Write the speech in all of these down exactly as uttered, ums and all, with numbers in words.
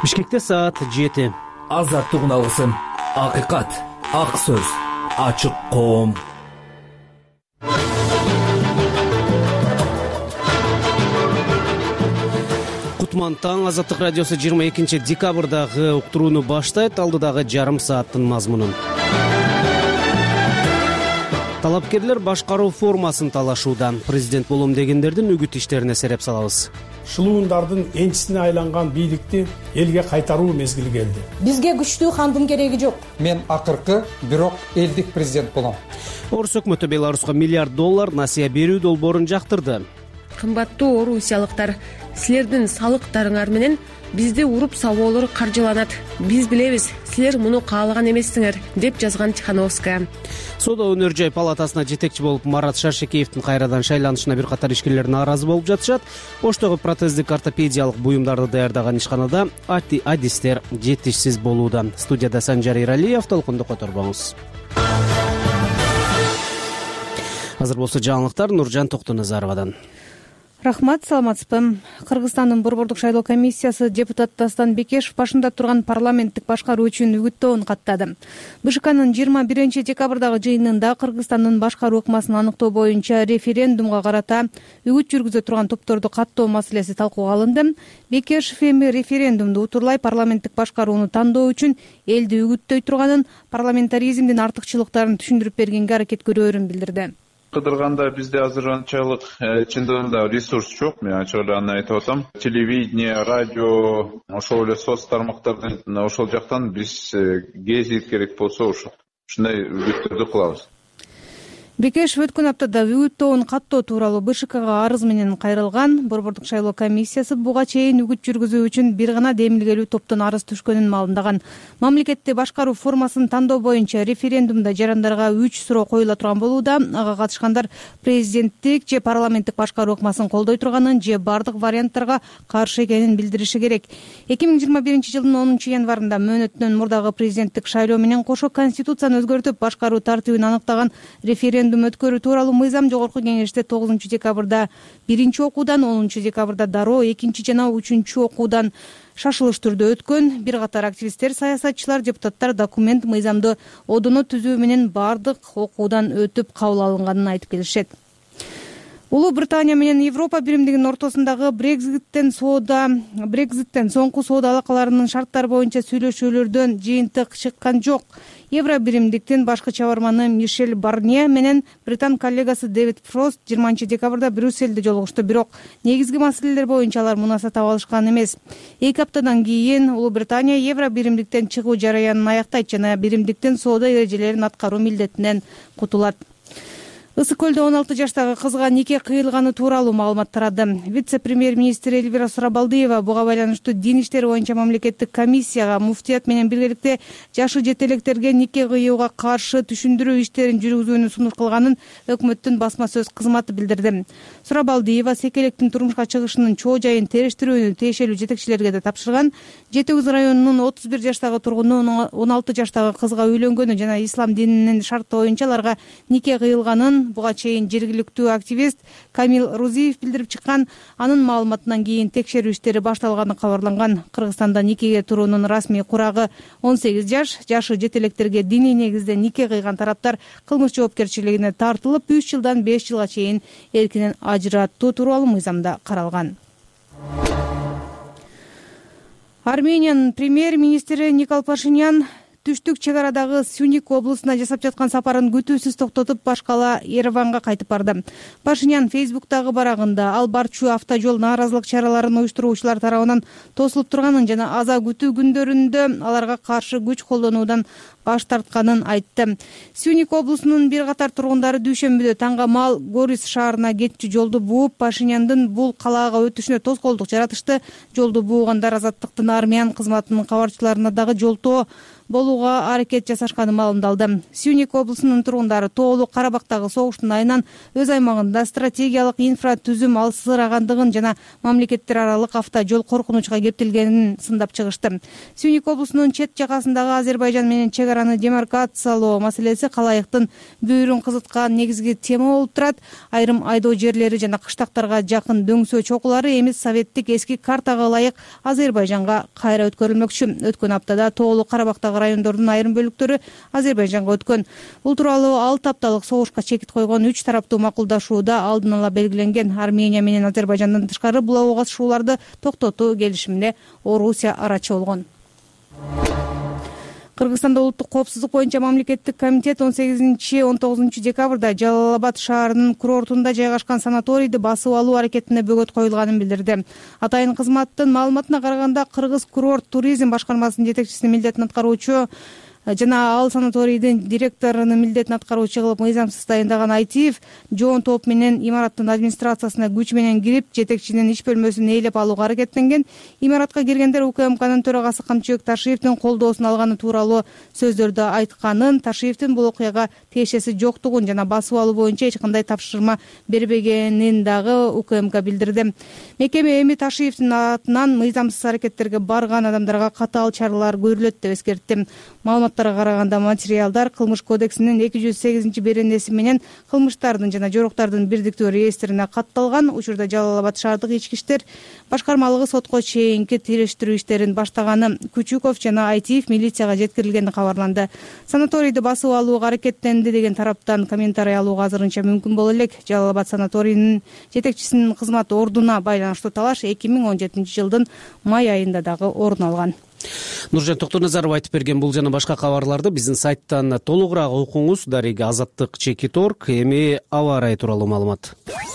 Бишкекте саат жети. Азаттык алгысым, акыйкат, ак сөз, ачык коом. Кутман таң. Азаттык радиосу жыйырма экинчи декабрдагы уктурууну баштайт. Алдыдагы жарым сааттын мазмунун. Талапкерлер башкаруу формасын талашууда. Президент болом дегендердин үгүт иштерине сереп салабыз. Шылуундардын энчисине айланган бийликти элге кайтаруу мезгили келди. Бизге күчтүү хандын кереги жок. Мен акыркы, бирок элдик президент болом. Орус өкмөтү Беларуска миллиард доллар насыя берүү долбоорун жактырды. Кымбаттуу орусиялыктар, силердин салыктарыңар менен бизди уруп сабоолор каржыланат. Биз билебиз, силер муну каалаган эмессиңер, деп жазган Тихановская. Соода өнөр жай палатасына жетекчи болуп Марат Шаршекеевдин кайрадан шайланышына бир катар ишкерлер нааразы болуп жатышат. Оштогу протездик ортопедиялык буюмдарды даярдаган ишканада адистер жетишсиз болууда. Студияда Санжар Иралиев, толкунду которбоңуз. Азыр болсо жаңылыктар Нуржан Токтоназаровадан. Рахмат, саламатсызбы. Кыргызстандын Борбордук шайлоо комиссиясы депутат Дастан Бекешев башында турган парламенттик башкаруу үчүн үгүттөөн каттады. БШКнын жыйырма биринчи декабрдагы жыйынында Кыргызстандын башкаруу ыкмасын аныктоо боюнча референдумга карата үгүт жүргүзө турган топторду каттоо маселеси талкууга алынды. Бекешев эми референдумду утурлай парламенттик башкарууну тандоо үчүн элди үгүттөй турганын, парламентаризмдин артыкчылыктарын түшүндүрүп бергенге аракет көрөөрүн билдирди. Кыдырганда бизде азыр анчалык чындыгында ресурс жок. Мен ачык эле айтып атам. Телевидение, радио, ошол эле соц тармактардан ошол жактан биз гезит керек болсо ошо ушундай үгүттөрдү кылабыз. Бекешев өткөн аптада үгүттөөн каттоо тууралуу БШКга арыз менен кайрылган. Борбордук шайлоо комиссиясы буга чейин үгүт жүргүзүү үчүн бир гана демилгелүү топтон арыз түшкөнүн маалымдаган. Мамлекетти башкаруу формасын тандоо боюнча референдумда жарандарга үч суроо коюла турган болууда. Ага катышкандар президенттик же парламенттик башкаруу ыкмасын колдой турганын же бардык варианттарга каршы экенин билдириши керек. эки миң жыйырма биринчи жылдын онунчу январында мөөнөтүнөн мурдагы президенттик шайлоо менен кошо конституцияны өзгөртүп башкаруу тартибин аныктаган референдум өткөрүү тууралуу мыйзам жогорку кеңеште тогузунчу декабрда биринчи окуудан, онунчу декабрда дароо экинчи жана үчүнчү окуудан шашылыш түрдө өткөн. Бир катар активисттер, саясатчылар, депутаттар документ мыйзамды одоно түзүү менен бардык окуудан өтүп кабыл алынганын айтып келишет. Улуу Британия менен Европа биримдигинин ортосундагы Брекзиттен соода Брекзиттен соңку соода алакаларынын шарттары боюнча сүйлөшүүлөрдөн жыйынтык чыккан жок. Евро биримдиктин башкы чабарманы Мишель Барнье менен британ коллегасы Дэвид Фрост жыйырманчы декабрда Брюссельде жолугушту, бирок негизги маселелер боюнча алар мунаса таба алышкан эмес. Эки аптадан кийин Улуу Британия Евро биримдиктен чыгуу жараянын аяктайт жана биримдиктин соода эрежелерин аткаруу милдетинен кутулат. Ысык көлдө он алты жаштагы кызга нике кыйылганы тууралуу маалымат тарады. Вице-премьер-министр Эльвира Сурабалдиева буга байланыштуу дин иштери боюнча мамлекеттик комиссияга муфтият менен биргеликте жашы жете электерге нике кыюуга каршы түшүндүрүү иштерин жүргүзүүнү сунуш кылганын өкмөттүн басма сөз кызматы билдирди. Сурабалдиева секелектин турмушка чыгышынын чоо жайын териштирүүнү тиешелүү жетекчилерге да тапшырган. Жети Үз районунун отуз бир жаштагы тургуну он алты жаштагы кызга үйлөнгөнү жана ислам дининин шарты боюнча аларга нике кыйылганын буга чейин жергиликтүү активист Камил Рузиев билдирип чыккан. Анын маалыматынан кийин текшерүү иштери башталганы кабарланган. Кыргызстанда никеге туруунун расмий курагы он сегиз жаш. Жашы жете электерге диний негизде нике кыйган тараптар кылмыш жоопкерчилигине тартылып, үч жылдан беш жылга чейин эркинен ажыраттуу тууралуу мыйзамда каралган. Армениянын премьер-министри Никол Пашинян түштүк чек арадагы Сюник облусуна жасап жаткан сапарын күтүүсүз токтотуп, башкала Ереванга кайтып барды. Пашинян Фейсбуктагы барагында ал барчу автожол нааразылык чараларын уюштуруучулар тарабынан тосулуп турганын жана аза күтүү күндөрүндө аларга каршы күч колдонуудан баш тартканын айтты. Сюник облусунун бир катар тургундары дүйшөмбүдө таңга маал Горис шаарына кетчү жолду бууп, Пашиняндын бул калаага өтүшүнө тоскоолдук жаратышты. Жолду буугандар Азаттыктын армян кызматынын кабарчыларына дагы жолтоо болууга аракет жасашканы маалымдалды. Сюник облусунун тургундары Тоолуу Карабактагы согуштун айынан өз аймагында стратегиялык инфра түзүм алсырагандыгын жана мамлекеттер аралык авто жол коркунучка кептелгенин сындап чыгышты. Сюник облусунун чет жагасындагы Азербайжан менен чек араны демаркациялоо маселеси калайыктын бүйүрүн кызыткан негизги тема болуп турат. Айрым айдоо жерлери жана кыштактарга жакын дөңсөө чокулары эми советтик эски картага ылайык Азербайжанга кайра өткөрүлмөкчү. Өткөн аптада Тоолуу Карабактагы райондордун айрым бөлүктөрү Азербайжанга өткөн. Бул тууралуу алты апталык согушка чекит койгон үч тараптуу макулдашууда алдын ала белгиленген. Армения менен Азербайжандан тышкары бул окугашууларды токтотуу келишимине Орусия арачы болгон. Кыргызстанда улуттук коопсуздук боюнча мамлекеттик комитет он сегизинчи он тогузунчу декабрда Жалал Абад шаарынын курортунда жайгашкан санаторийди басып алуу аракетине бөгөт коюлганын билдирди. Атайын кызматтын маалыматына караганда, Кыргыз курорт туризм башкармасынын жетекчисинин милдетин аткаруучу жана ал санаторийдин директорунун милдетин аткаруучу кылып мыйзамсыз дайындаган Айтиев жоон топ менен имараттын администрациясына күч менен кирип, жетекчинин иш бөлмөсүн ээлеп алууга аракеттенген. Имаратка киргендер УКМКнын төрагасы Камчыбек Ташиевдин колдоосун алганы тууралуу сөздөрдү айтканын, Ташиевдин бул окуяга тиешеси жоктугун жана басып алуу боюнча эч кандай тапшырма бербегенин дагы УКМК билдирди. Мекеме эми Ташиевдин атынан мыйзамсыз аракеттерге барган адамдарга катаал чаралар көрүлөт деп эскертти. Маалыматтарга караганда, материалдар Кылмыш кодексинин эки жүз сегизинчи беренеси менен кылмыштардын жана жоруктардын бирдиктүү реестрине катталган. Учурда Жалал Абад шаардык ички иштер башкармалыгы сотко чейинки териштирүү иштерин баштаганы. Күчүков жана Айтиев милицияга жеткирилгени кабарланды. Санаторийди басып алууга аракеттенди деген тараптан комментарий алууга азырынча мүмкүн боло элек. Жалал Абад санаторийинин жетекчисинин кызмат ордуна байланыштуу талаш эки миң он жетинчи жылдын май айында дагы орун алган. Нуржан Токтоназаров айтып берген бул жана башка кабарларды биздин сайттан толугураак окуңуз. Дареги Азаттык чекит точка орг. Эми аба ырайы тууралуу маалымат.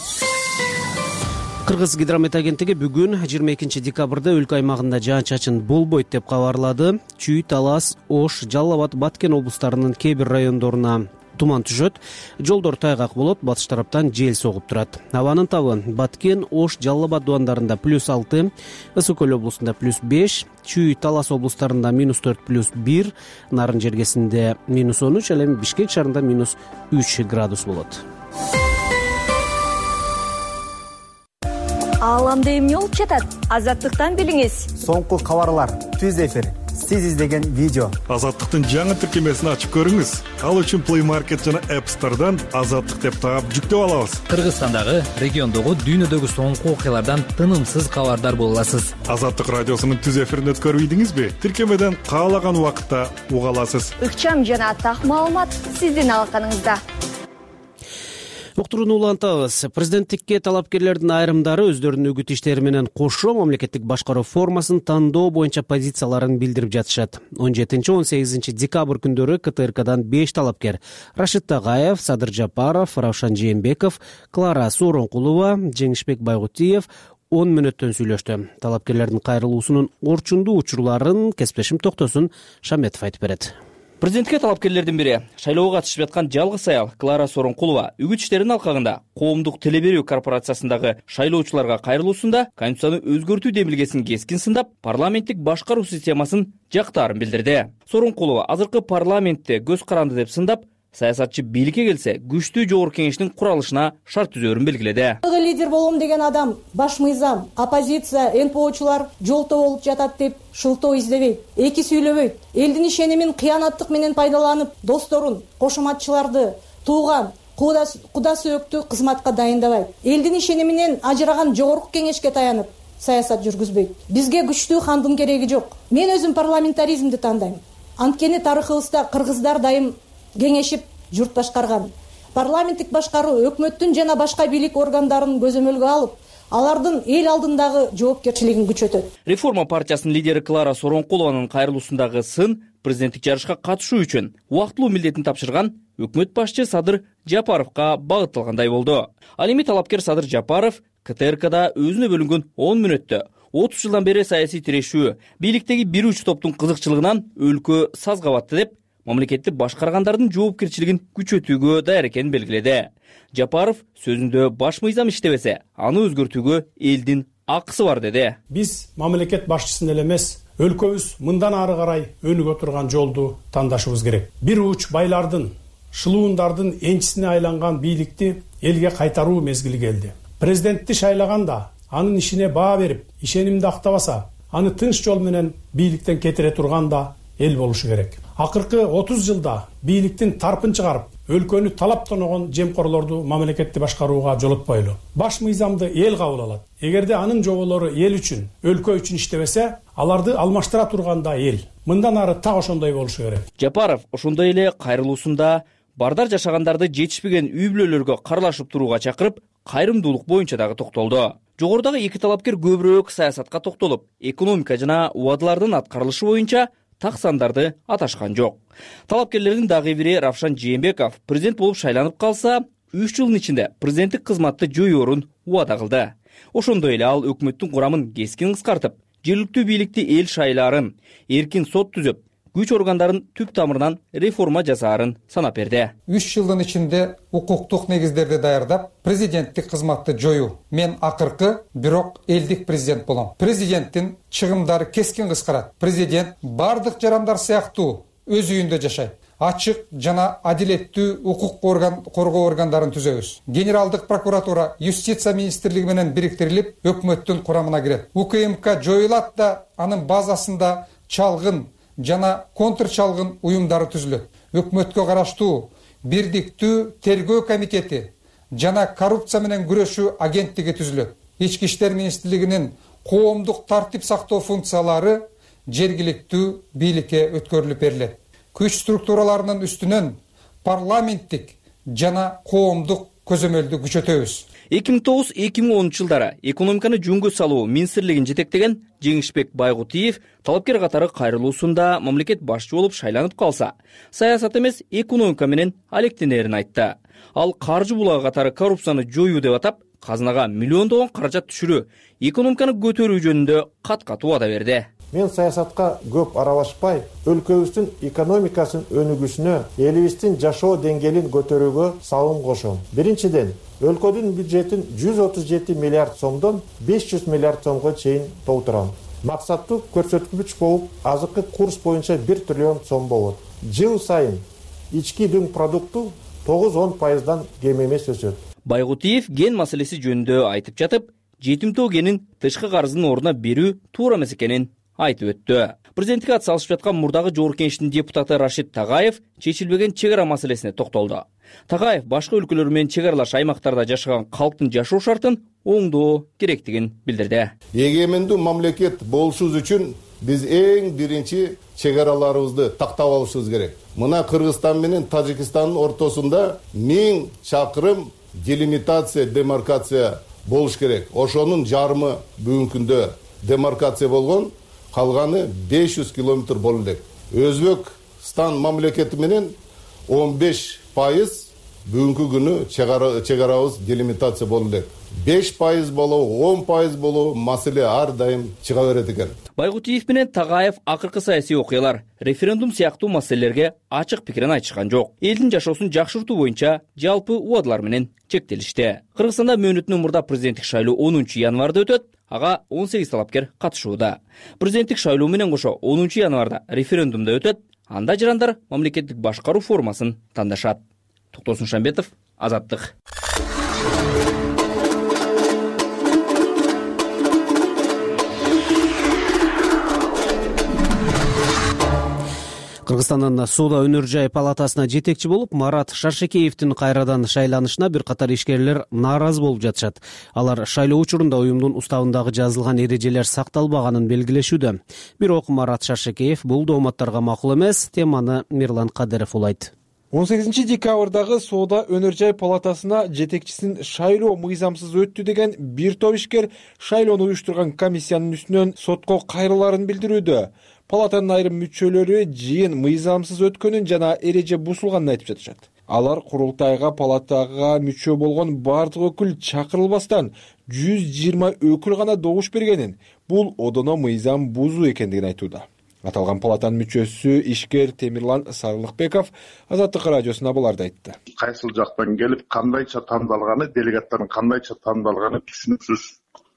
Кыргыз гидромет агенттиги бүгүн жыйырма экинчи декабрда өлкө аймагында жаан-чачын болбойт деп кабарлады. Чүй, Талас, Ош, Жалал Абад, Баткен облустарынын кээ бир райондоруна туман түшөт. Жолдор тайгак болот, батыш тараптан жел согуп турат. Абанын табы Баткен, Ош, Жалал Абад дубандарында плюс алты, Ысык Көл облусунда плюс беш, Чүй, Талас облустарында минус төрт плюс бир, Нарын жергесинде минус он үч, ал эми Бишкек шаарында минус үч градус болот. Ааламда эмне болуп жатат? Азаттыктан билиңиз. Соңку кабарлар, түз эфир, сиз издеген видео. Азаттыктын жаңы тиркемесин ачып көрүңүз. Ал үчүн Play Market жана App Store'дан Азаттык деп таап жүктөп алабыз. Кыргызстандагы, региондогу, дүйнөдөгү соңку окуялардан тынымсыз кабардар боло аласыз. Азаттык радиосунун түз эфирин өткөрбөйдүңүзбү? Тиркемеден каалаган убакытта уга аласыз. Ыкчам жана так маалымат сиздин алаканыңызда. Уктурууну улантабыз. Президенттикке талапкерлердин айрымдары өздөрүнүн үгүт иштери менен кошо мамлекеттик башкаруу формасын тандоо боюнча позицияларын билдирип жатышат. он жетинчи он сегизинчи декабрь күндөрү КТРКдан беш талапкер Рашид Тагаев, Садыр Жапаров, Равшан Жээнбеков, Клара Сооронкулова, Жеңишбек Байгутиев он мүнөттөн сүйлөштү. Талапкерлердин кайрылуусунун орчундуу учурларын кесиптешим Токтосун Шаметов айтып берет. Президентке талапкерлердин бири шайлоого катышып жаткан жалгыз аял Клара Сооронкулова үгүт иштеринин алкагында коомдук теле берүү корпорациясындагы шайлоочуларга кайрылуусунда Конституцияны өзгөртүү демилгесин кескин сындап, парламенттик башкаруу системасын жактаарын билдирди. Сооронкулова азыркы парламентте көз каранды деп сындап, саясатчы бийликке келсе күчтүү жогорку кеңештин куралышына шарт түзөөрүн белгиледи. Лидер болом деген адам, баш мыйзам, оппозиция, эн пэ очулар жолто болуп жатат деп шылтоо издебейт, эки сүйлөбөйт. Элдин ишенимин кыянаттык менен пайдаланып, досторун, кошоматчыларды, тууган, куда сөөктү кызматка дайындабайт. Элдин ишениминен ажыраган жогорку кеңешке таянып саясат жүргүзбөйт. Бизге күчтүү хандын кереги жок. Мен өзүм парламентаризмди тандайм. Анткени тарыхыбызда кыргыздар дайым кеңешип журт башкарган. Парламенттик башкаруу өкмөттүн жана башка бийлик органдарын көзөмөлгө алып, алардын эл алдындагы жоопкерчилигин күчөтөт. Реформа партиясынын лидери Клара Сооронкулованын кайрылуусундагы сын президенттик жарышка катышуу үчүн убактылуу милдетин тапшырган өкмөт башчы Садыр Жапаровго багытталгандай болду. Ал эми талапкер Садыр Жапаров КТРКда өзүнө бөлүнгөн он мүнөттө отуз жылдан бери саясий тирешүү, бийликтеги бир уч топтун кызыкчылыгынан өлкө сазга батты деп мамлекетти башкаргандардын жоопкерчилигин күчөтүүгө даяр экенин белгиледи. Жапаров сөзүндө баш мыйзам иштебесе, аны өзгөртүүгө элдин акысы бар деди. Биз мамлекет башчысын эле эмес, өлкөбүз мындан ары карай өнүгө турган жолду тандашыбыз керек. Бир уч байлардын, шылуундардын энчисине айланган бийликти элге кайтаруу мезгили келди. Президентти шайлаганда анын ишине баа берип, ишенимди актабаса, аны тынч жол менен бийликтен кетире турган да эл болушу керек. Акыркы отуз жылда бийликтин тарпын чыгарып, өлкөнү талап тоногон жемкорлорду мамлекетти башкарууга жолотпойлу. Баш мыйзамды эл кабыл алат. Эгерде анын жоболору эл үчүн, өлкө үчүн иштебесе, аларды алмаштыра турганда эл. Мындан ары так ошондой болушу керек. Жапаров ошондой эле кайрылуусунда бардар жашагандарды жетишпеген үй бүлөлөргө карлашып турууга чакырып, кайрымдуулук боюнча дагы токтолду. Жогорудагы эки талапкер көбүрөөк саясатка токтолуп, экономика жана убадалардын аткарылышы боюнча так сандарды аташкан жок. Талапкерлердин дагы бири Равшан Жээнбеков президент болуп шайланып калса, үч жылдын ичинде президенттик кызматты жоюорун убада кылды. Ошондой эле ал өкмөттүн курамын кескин кыскартып, жергиликтүү бийликти эл шайлаарын, эркин сот түзөп, күч органдарын түп тамырынан реформа жасаарын санап берди. үч жылдын ичинде укуктук негиздерди даярдап, президенттик кызматты жою. Мен акыркы, бирок элдик президент болом. Президенттин чыгымдары кескин кыскарат. Президент бардык жарандар сыяктуу өз үйүндө жашайт. Ачык жана адилеттүү укук орган коргоо органдарын түзөбүз. Генералдык прокуратура, юстиция министрлиги менен бириктирилип, өкмөттүн курамына кирет. УКМК жоюлат да, анын базасында чалгын жана контр чалгын уюмдары түзүлөт. Өкмөткө караштуу бирдиктүү тергөө комитети жана коррупция менен күрөшүү агенттиги түзүлөт. Ички иштер министрлигинин коомдук тартип сактоо функциялары жергиликтүү бийликке өткөрүлүп берилет. Күч структураларынын үстүнөн парламенттик жана коомдук көзөмөлдү күчөтөбүз. эки миң тогуз эки миң онунчу жылдары экономиканы жөнгө салуу министрлигин жетектеген Жеңишбек Байгутиев талапкер катары кайрылуусунда мамлекет башчы болуп шайланып калса, саясат эмес экономика менен алектенерин айтты. Ал каржы булагы катары коррупцияны жоюу деп атап, казынага миллиондогон каражат түшүрүү, экономиканы көтөрүү жөнүндө кат-кат убада берди. Мен саясатка көп аралашпай, өлкөбүздүн экономикасын өнүгүүсүнө, элибиздин жашоо деңгээлин көтөрүүгө салым кошом. Биринчиден, өлкөдүн бюджетин жүз отуз жети миллиард сомдон беш жүз миллиард сомго чейин толтурам. Максаттуу көрсөткүч болуп, азыркы курс боюнча бир триллион сом болот. Жыл сайын ички дүң продукту тогуз он пайыздан кем эмес өсөт. Байгутиев ген маселеси жөнүндө айтып жатып, жетимтөө генин тышкы карыздын ордуна берүү туура эмес экенин айтып өттү. Президенттикке атсалышып жаткан мурдагы Жогорку Кеңештин депутаты Рашид Тагаев чечилбеген чек ара маселесине токтолду. Тагаев башка өлкөлөр менен чек аралаш аймактарда жашаган калктын жашоо шартын оңдоо керектигин билдирди. Эгемендүү мамлекет болушубуз үчүн биз эң биринчи чек араларыбызды тактап алышыбыз керек. Мына Кыргызстан менен Тажикстандын ортосунда миң чакырым делимитация, демаркация болуш керек. Ошонун жарымы бүгүнкү күндө демаркация болгон, калганы беш жүз километр болу элек. Өзбекстан мамлекети менен он беш пайыз бүгүнкү күнү чек арабыз делимитация болу элек. беш пайыз болобу, он пайыз болобу маселе ар дайым чыга берет экен. Байгутиев менен Тагаев акыркы саясий окуялар, референдум сыяктуу маселелерге ачык пикирин айтышкан жок. Элдин жашоосун жакшыртуу боюнча жалпы убадалар менен чектелишти. Кыргызстанда мөөнөтүнөн мурда президенттик шайлоо онунчу январда өтөт. Ага он сегиз талапкер катышууда. Президенттик шайлоо менен кошо онунчу январда референдумда өтөт. Анда жарандар мамлекеттик башкаруу формасын тандашат. Токтосун Шамбетов, Азаттык. Кыргызстандын соода өнөр жай палатасына жетекчи болуп, Марат Шаршекеевдин кайрадан шайланышына бир катар ишкерлер нааразы болуп жатышат. Алар шайлоо учурунда уюмдун уставындагы жазылган эрежелер сакталбаганын белгилешүүдө. Бирок Марат Шаршекеев бул дооматтарга макул эмес. Теманы Мирлан Кадыров улайт. он сегизинчи декабрдагы соода өнөр жай палатасына жетекчисин шайлоо мыйзамсыз өттү деген бир топ ишкер шайлоону уюштурган комиссиянын үстүнөн сотко кайрылаарын билдирүүдө. Палатанын айрым мүчөлөрү жыйын мыйзамсыз өткөнүн жана эреже бузулганын айтып жатышат. Алар курултайга палатага мүчө болгон бардык өкүл чакырылбастан жүз жыйырма өкүл гана добуш бергенин, бул одоно мыйзам бузуу экендигин айтууда. Аталган палатанын мүчөсү ишкер Темирлан Сарылыкбеков Азаттык радиосуна буларды айтты. Кайсыл жактан келип, кандайча тандалганы, делегаттардын кандайча тандалганы түшүнүксүз.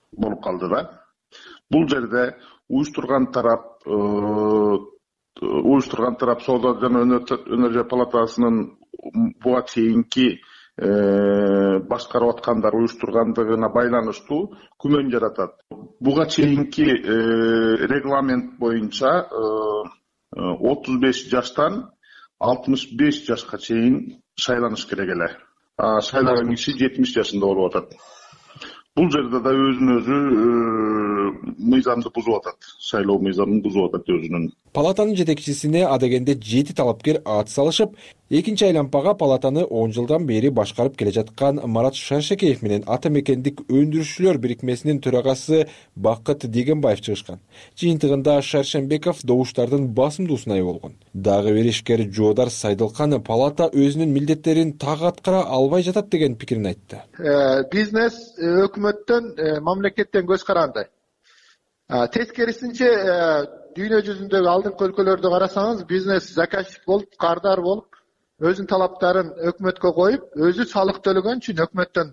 болуп калды да. Бул жерде уюштурган тарап уюштурган тарап Соода жана өнөр жай палатасынын буга чейинки башкарып аткандар уюштургандыгына байланыштуу күмөн жаратат. Буга чейинки регламент боюнча отуз беш жаштан алтымыш беш жашка чейин шайланыш керек эле. Шайланган киши жетимиш жашында болуп атат. Бул жерде да өзүн өзү мыйзамды бузуп атат. Шайлоо мыйзамын бузуп атат өзүнүн. Палатанын жетекчисине адегенде жети талапкер ат салышып, экинчи айлампага палатаны он жылдан бери башкарып келе жаткан Марат Шаршекеев менен Ата мекендик өндүрүшчүлөр бирикмесинин төрагасы Бакыт Дегенбаев чыгышкан. Жыйынтыгында Шаршенбеков добуштардын басымдуусуна ээ болгон. Дагы бир ишкер Жоодар Сайдылкан палата өзүнүн милдеттерин так аткара албай жатат деген пикирин айтты. Бизнес өкмөттөн, мамлекеттен көз каранды. Тескерисинче дүйнө жүзүндөгү алдыңкы өлкөлөрдү карасаңыз, бизнес заказчик болуп, кардар болуп, өзүнүн талаптарын өкмөткө коюп, өзү салык төлөгөн үчүн өкмөттөн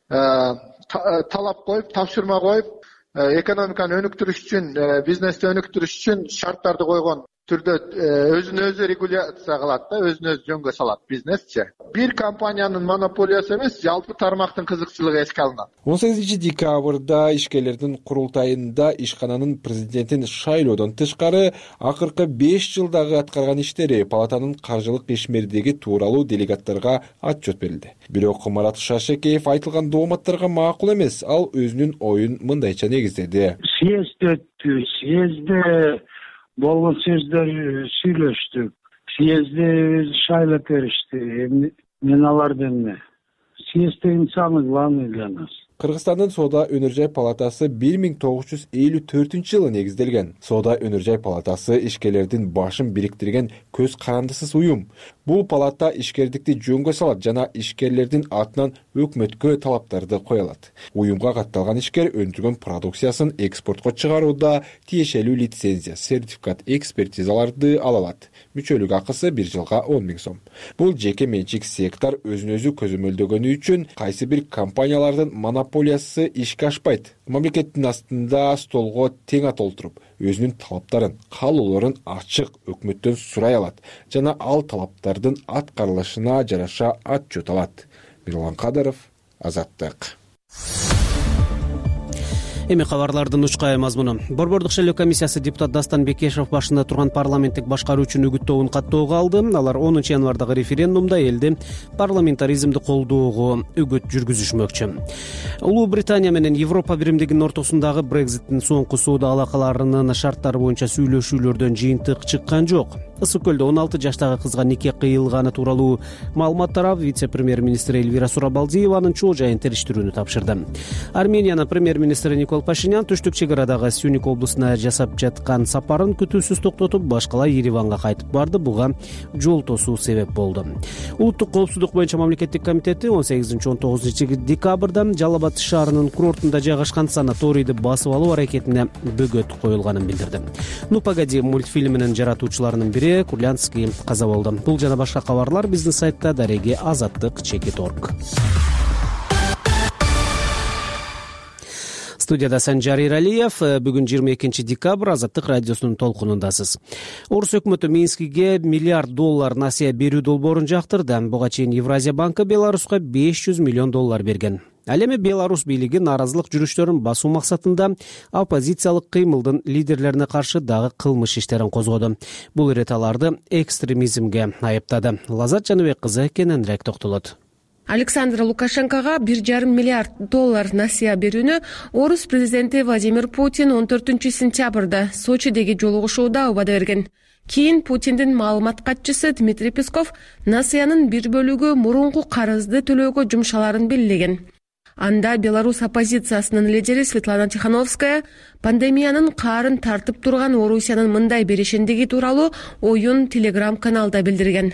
талап коюп, тапшырма коюп, экономиканы өнүктүрүш үчүн, бизнести өнүктүрүш үчүн шарттарды койгон түрдө өзүн өзү регуляция кылат да, өзүн өзү жөнгө салат бизнесчи. Бир компаниянын монополиясы эмес, жалпы тармактын кызыкчылыгы эске алынат. он сегизинчи декабрда ишкерлердин курултайында ишкананын президентин шайлоодон тышкары акыркы беш жылдагы аткарган иштери, палатанын каржылык ишмердиги тууралуу делегаттарга отчет берилди. Бирок Марат Шаршекеев айтылган дооматтарга макул эмес, ал өзүнүн оюн мындайча негиздеди. Съезд өттү, съезде болгон сөздөр сүйлөштүк. Съезде шайлап беришти. Мен аларды эмне? Съезд деген самый главный для нас. Кыргызстандын Соода өнөр жай палатасы бир миң тогуз жүз элүү төртүнчү жылы негизделген. Соода өнөр жай палатасы ишкерлердин башын бириктирген көз карандысыз уюм. Бул палата ишкердикти жөнгө салат жана ишкерлердин атынан өкмөткө талаптарды кое алат. Уюмга катталган ишкер өндүргөн продукциясын экспортко чыгарууда тиешелүү лицензия, сертификат, экспертизаларды ала алат. Мүчөлүк акысы бир жылга он миң сом. Бул жеке менчик сектор өзүн өзү көзөмөлдөгөнү үчүн кайсы бир компаниялардын монополиясы ишке ашпайт. Мамлекеттин астында столго тең толтуруп, өзүнүн талаптарын, каалоолорун ачык өкмөттөн сурай алат жана ал талаптардын аткарылышына жараша отчет алат. Мирлан Кадыров, Азаттык. Эми кабарлардын учкай мазмуну. Борбордук шайлоо комиссиясы депутат Дастан Бекешев башында турган парламенттик башкаруучуну үгүттөөгүн каттоого алды. Алар онунчу январдагы референдумда элди парламентаризмди колдоого үгүт жүргүзүшмөкчү. Улуу Британия менен Европа биримдигинин ортосундагы Брекзиттин соңку соода алакаларынын шарттары боюнча сүйлөшүүлөрдөн жыйынтык чыккан жок. Ысык көлдө он алты жаштагы кызга нике кыйылганы тууралуу маалымат тарап, вице-премьер-министр Эльвира Сурабалдиеванын чоо жайын териштирүүнү тапшырды. Армениянын премьер-министри Никол Пашинян түштүк чек арадагы Сюник облусуна жасап жаткан сапарын күтүүсүз токтотуп, башкалай Ереванга кайтып барды. Буга жол тосуу себеп болду. Улуттук коопсуздук боюнча мамлекеттик комитети он сегизинчи он тогузунчу декабрда Жалал Абад шаарынын курортунда жайгашкан санаторийди басып алуу аракетине бөгөт коюлганын билдирди. Ну погоди мультфильминин жаратуучуларынын бири Курлянский каза болду. Бул жана башка кабарлар биздин сайтта дареги азаттык чекит точка орг. Студияда Санжар Иралиев. Бүгүн жыйырма экинчи декабрь Азаттык радиосунун толкунундасыз. Орус өкмөтү Минскиге миллиард доллар насыя берүү долбоорун жактырды. Буга чейин Евразия банкы Беларуска беш жүз миллион доллар берген. Ал эми Беларусь бийлиги нааразылык жүрүштөрүн басуу максатында оппозициялык кыймылдын лидерлерине каршы дагы кылмыш иштерин козгоду. Бул ирет аларды экстремизмге айыптады. Лазат Жаныбек кызы кененирээк токтолот. Александр Лукашенкога бир жарым миллиард доллар насыя берүүнү орус президенти Владимир Путин он төртүнчү сентябрда Сочидеги жолугушууда убада берген. Кийин Путиндин маалымат катчысы Дмитрий Песков насыянын бир бөлүгү мурунку карызды төлөөгө жумшаларын белгилеген. Анда Беларусь оппозициясынын лидери Светлана Тихановская пандемиянын каарын тартып турган Орусиянын мындай беришендиги тууралуу оюн телеграм-каналда билдирген.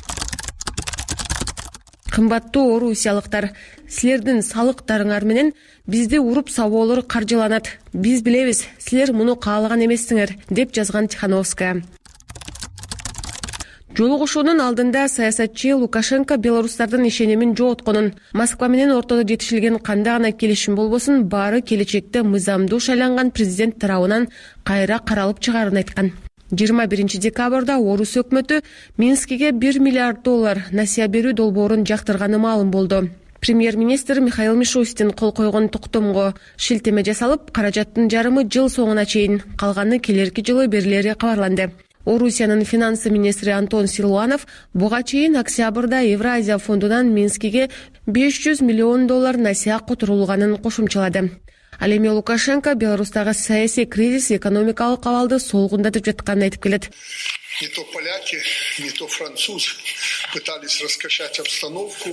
Кымбаттуу орусиялыктар, силердин салыктарыңар менен бизди уруп сабоолор каржыланат. Биз билебиз, силер муну каалаган эмессиңер, деп жазган Тихановская. Жолугушуунун алдында саясатчы Лукашенко белорустардын ишенимин жоготконун, Москва менен ортодо жетишилген кандай гана келишим болбосун, баары келечекте мыйзамдуу шайланган президент тарабынан кайра каралып чыгаарын айткан. жыйырма биринчи декабрда Орус өкмөтү Минскиге бир миллиард доллар насыя берүү долбоорун жактырганы маалым болду. Премьер-министр Михаил Мишустин кол койгон токтомго шилтеме жасалып, каражаттын жарымы жыл соңуна чейин, калганы келерки жылы берилери кабарланды. Орусиянын финансы министри Антон Силуанов буга чейин октябрда Евразия фондунан Минскиге беш жүз миллион доллар насыя которулганын кошумчалады. Ал эми Лукашенко Беларустагы саясий кризис экономикалык абалды солгундатып жатканын айтып келет. Не то поляки, не то французы пытались раскачать обстановку,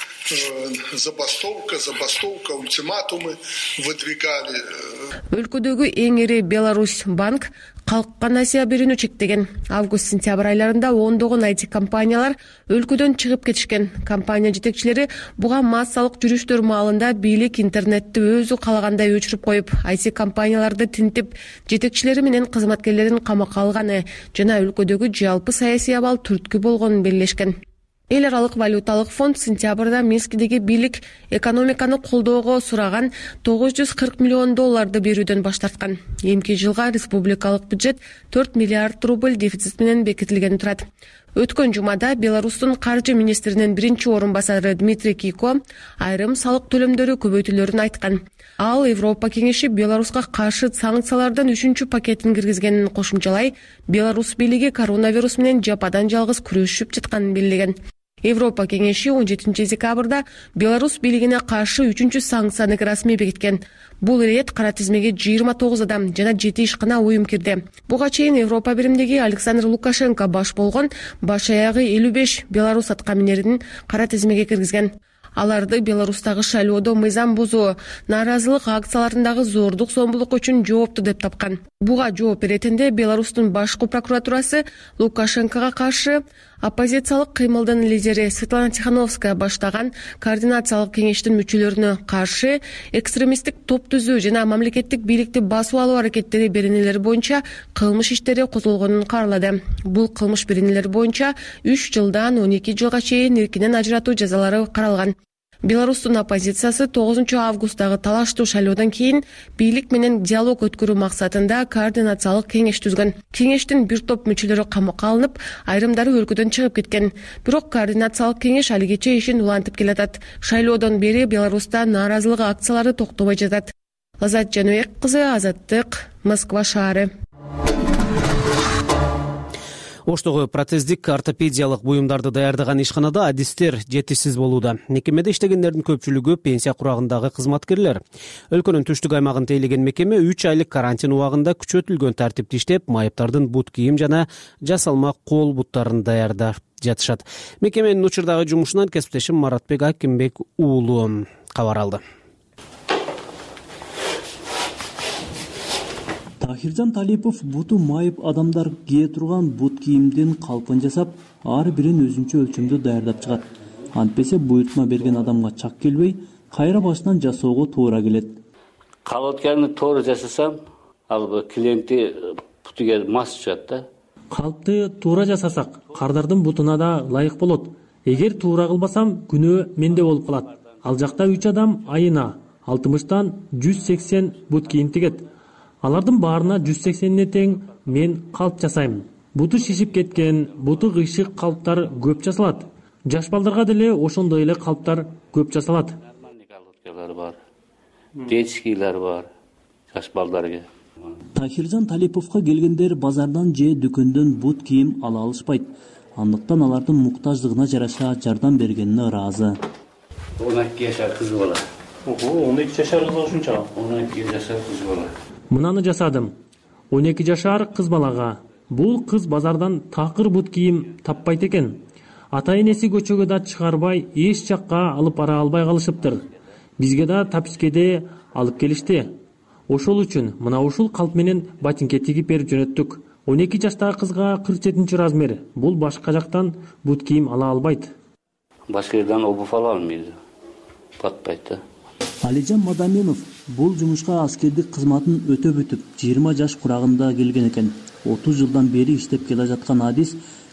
забастовка, забастовка, ультиматумы выдвигали. Өлкөдөгү эң ири Беларусь банк калкка насыя берүүнү чектеген. Август-сентябрь айларында ондогон ай ти компаниялар өлкөдөн чыгып кетишкен. Компания жетекчилери буга массалык жүрүштөр маалында бийлик интернетти өзү каалагандай өчүрүп коюп, ай ти компанияларды тинтип, жетекчилери менен кызматкерлерин камакка алганы жана өлкөдөгү жалпы саясий абал түрткү болгонун белгилешкен. Эл аралык валюталык фонд сентябрда Минскидеги бийлик экономиканы колдоого сураган тогуз жүз кырк миллион долларды берүүдөн баш тарткан. Эмки жылга республикалык бюджет төрт миллиард рубль дефицит менен бекитилген турат. Өткөн жумада Беларустун каржы министринин биринчи орун басары Дмитрий Кико айрым салык төлөмдөрү көбөйтүлөрүн айткан. Ал Европа кеңеши Беларуска каршы санкциялардын үчүнчү пакетин киргизгенин кошумчалай, Беларус бийлиги коронавирус менен жападан жалгыз күрөшүп жатканын белгилеген. Европа кеңеши он жетинчи декабрда Беларус бийлигине каршы үчүнчү санкцияны расмий бекиткен. Бул ирет кара тизмеге жыйырма тогуз адам жана жети ишкана уюм кирди. Буга чейин Европа биримдиги Александр Лукашенко баш болгон баш аягы элүү беш Беларус аткаминерин кара тизмеге киргизген. Аларды Беларустагы шайлоодо мыйзам бузуу, нааразылык акцияларындагы зордук зомбулук үчүн жоопту деп тапкан. Буга жооп беретинде Беларустун башкы прокуратурасы Лукашенкого каршы оппозициялык кыймылдын лидери Светлана Тихановская баштаган координациялык кеңештин мүчөлөрүнө каршы экстремисттик топ түзүү жана мамлекеттик бийликти басуу алуу аракеттери беренелери боюнча кылмыш иштери козголгонун каарлады. Бул кылмыш беренелери боюнча үч жылдан он эки жылга чейин эркинен ажыратуу жазалары каралган. Беларустун оппозициясы тогузунчу августтагы талаштуу шайлоодон кийин бийлик менен диалог өткөрүү максатында координациялык кеңеш түзгөн. Кеңештин бир топ мүчөлөрү камакка алынып, айрымдары өлкөдөн чыгып кеткен. Бирок координациялык кеңеш алигече ишин улантып келатат. Шайлоодон бери Беларуста нааразылык акциялары токтобой жатат. Лазат Жаныбек кызы, Азаттык, Москва шаары. Оштогу протездик ортопедиялык буюмдарды даярдаган ишканада адистер жетишсиз болууда. Мекемеде иштегендердин көпчүлүгү пенсия курагындагы кызматкерлер. Өлкөнүн түштүк аймагын тейлеген мекеме үч айлык карантин убагында күчөтүлгөн тартипте иштеп, майыптардын бут кийим жана жасалма кол буттарын даярдап жатышат. Мекеменин учурдагы жумушунан кесиптешим Маратбек Акимбек уулу кабар алды. Тахиржан Талипов буту майып адамдар кие турган бут кийимдин калпын жасап, ар бирин өзүнчө өлчөмдө даярдап чыгат. Антпесе буйртма берген адамга чак келбей, кайра башынан жасоого туура келет. Калпты туура жасасам, ал клиенти бутуга мас чыгат да. Калпты туура жасасак, кардардын бутуна да ылайык болот. Эгер туура кылбасам, күнөө менде болуп калат. Ал жакта үч адам айына алтымыштан жүз сексен бут кийим тигет. Алардын баарына жүз сексенине тең мен калп жасайм. Буту шишип кеткен, буту кыйшык калптар көп жасалат. Жаш балдарга деле ошондой эле калптар көп жасалат. Бар. Детскийлер бар. Жаш балдарга. Тахиржан Талиповго келгендер базардан же дүкөндөн бут кийим ала алышпайт. Андыктан алардын муктаждыгына жараша жардам бергенине ыраазы. он эки жашар кыз бала. Ого, он эки жашар кыз ушунча. он эки жашар кыз бала. Мынаны жасадым. он эки жашар кыз балага. Бул кыз базардан такыр бут кийим таппайт экен. Ата-энеси көчөгө да чыгарбай, эч жакка алып бара албай калышыптыр. Бизге да тапишкеде алып келишти. Ошол үчүн мына ушул калп менен ботинке тигип берип жөнөттүк. он эки жаштагы кызга кырк жетинчи размер. Бул башка жактан бут кийим ала албайт. Башка жерден обувь ала алмайт. Батпайт да. Алижан Мадаминов бул жумушка аскердик кызматын өтөп бүтүп, жыйырма жаш курагында келген экен. отуз жылдан бери иштеп келе жаткан адис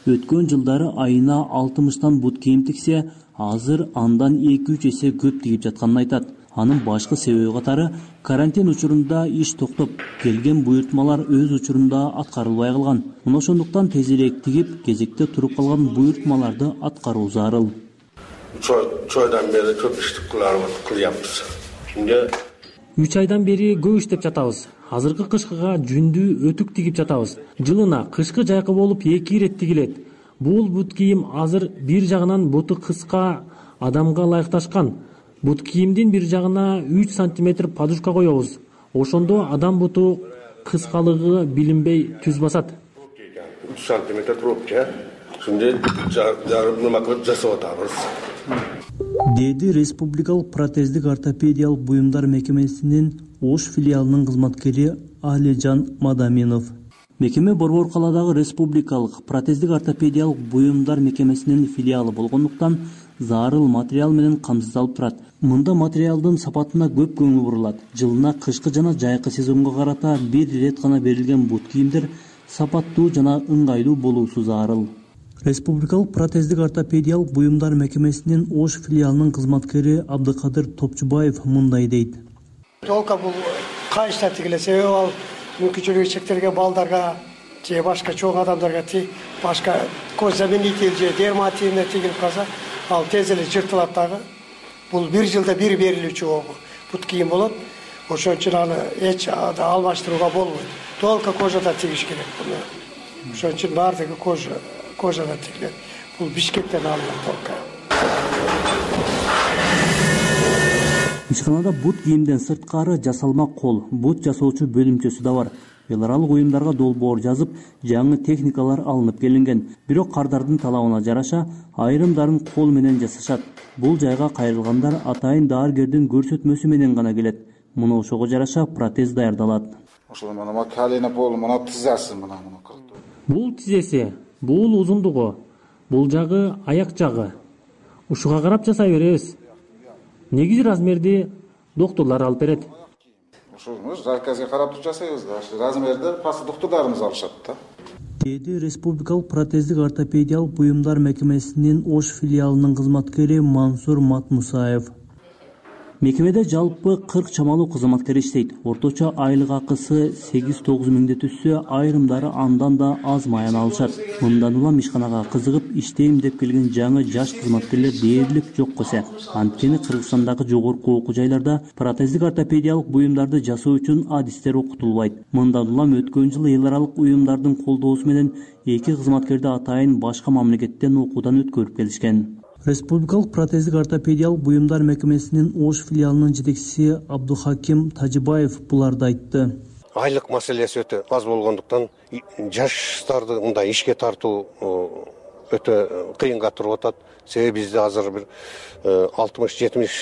Өткөн жылдары айына алтымыштан бут кийим тиксе, азыр андан эки үч эсе көп тигип жатканын айтат. Анын башкы себеби катары карантин учурунда иш токтоп, келген буйртмалар өз учурунда аткарылбай калган. Мына ошондуктан тезирээк тигип, кезекте туруп калган буйртмаларды аткаруу зарыл. үч айдан бери көп ишти кылябыз. үч айдан бери көп иштеп жатабыз. Азыркы кышкыга жүндүү өтүк тигип жатабыз. Жылына кышкы жайкы болуп эки ирет тигилет. Бул бут кийим азыр бир жагынан буту кыска адамга ылайыкташкан. Бут кийимдин бир жагына үч сантиметр подушка коебуз. Ошондо адам буту кыскалыгы билинбей түз басат. үч сантиметр трубка. Шундай жарым макет жасап атабыз. Деди Республикалык протездик ортопедиялык буюмдар мекемесинин Ош филиалынын кызматкери Алижан Мадаминов. Мекеме Борбор калаадагы Республикалык протездик ортопедиялык буюмдар мекемесинин филиалы болгондуктан зарыл материал менен камсыздалып турат. Мында материалдын сапатына көп көңүл бурулат. Жылына кышкы жана жайкы сезонго карата бир ирет гана берилген бут кийимдер сапаттуу жана ыңгайлуу болуусу зарыл. Республикалык протездик ортопедиялык буюмдар мекемесинин Ош филиалынын кызматкери Абдыкадыр Топчубаев мындай дейт. Толка бул кайышта тигиле, себеби ал мүмкүнчүлүгү чектелген балдарга же башка чоң адамдарга ти башка коз заменитель же дерматинде тигилип калса, ал тез эле жыртылат дагы. Бул бир жылда бир берилүүчү бут кийим болот. Ошон үчүн аны эч алмаштырууга болбойт. Толка кожада тигиш керек буну. Ошон үчүн баардыгы кожа кожада тигилет. Бул Бишкектен алынган толка. Ишканада бут кийимден сырткары жасалма кол, бут жасоочу бөлүмчөсү да бар. Эл аралык уюмдарга долбоор жазып, жаңы техникалар алынып келинген. Бирок кардардын талабына жараша, айрымдарын кол менен жасашат. Бул жайга кайрылгандар атайын дааргердин көрсөтмөсү менен гана келет. Муну ошого жараша протез даярдалат. Ошол мына калина пол, мына тизасы, мына мына. Бул тизеси, бул узундугу, бул жагы аяк жагы. Ушуга карап жасай беребиз. Негизи размерди доктурлар алып берет. Ошону заказга карап жасайбыз да. Размерди пасы доктурларыбыз алышат да. Деди Республикалык протездик ортопедиялык буюмдар мекемесинин Ош филиалынын кызматкери Мансур Матмусаев. Мекемеде жалпы кырк чамалуу кызматкер иштейт. Орточо айлык акысы сегиз тогуз миңди түшсө, айрымдары андан да аз маян алышат. Мындан улам ишканага кызыгып иштейм деп келген жаңы жаш кызматкерлер дээрлик жок кесе. Анткени Кыргызстандагы жогорку окуу жайларда протездик ортопедиялык буюмдарды жасоо үчүн адистер окутулбайт. Мындан улам өткөн жылы эл аралык уюмдардын колдоосу менен эки кызматкерди атайын башка мамлекеттен окуудан өткөрүп келишкен. Республикалык протездик ортопедиялык буюмдар мекемесинин Ош филиалынын жетекчиси Абдухаким Тажибаев буларды айтты. Айлык маселеси өтө аз болгондуктан жаштарды мындай ишке тартуу өтө кыйынга туруп атат. Себеби бизде азыр бир алтымыш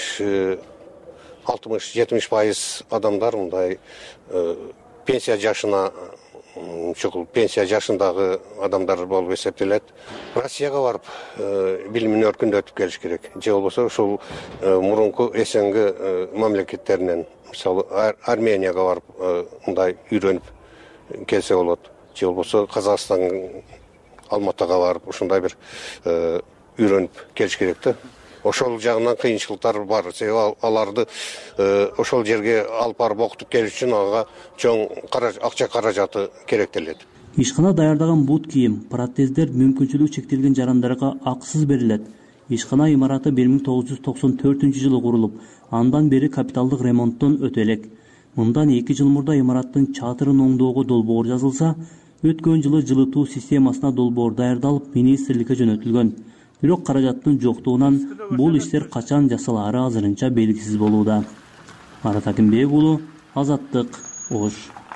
жетимиш пайыз адамдар мындай пенсия жашына чукул пенсия жашындагы адамдар болуп эсептелет. Россияга барып билимин өркүндөтүп келиш керек. Же болбосо ушул мурунку СНГ мамлекеттеринен, мисалы Арменияга барып мындай үйрөнүп келсе болот. Же болбосо Казакстан, Алматага барып ушундай бир үйрөнүп келиш керек да. Ошол жагынан кыйынчылыктар бар. Себеби аларды ошол жерге алып барып окутуп келиш үчүн ага чоң акча каражаты керектелет. Ишкана даярдаган бут кийим, протездер мүмкүнчүлүгү чектелген жарандарга акысыз берилет. Ишкана имараты бир миң тогуз жүз токсон төртүнчү жылы курулуп, андан бери капиталдык ремонттон өтө элек. Мындан эки жыл мурда имараттын чатырын оңдоого долбоор жазылса, өткөн жылы жылытуу системасына долбоор даярдалып, министрликке жөнөтүлгөн. Бирок каражаттын жоктугунан бул иштер качан жасалаары азырынча белгисиз болууда. Марат Акимбек уулу, Азаттык, Ош.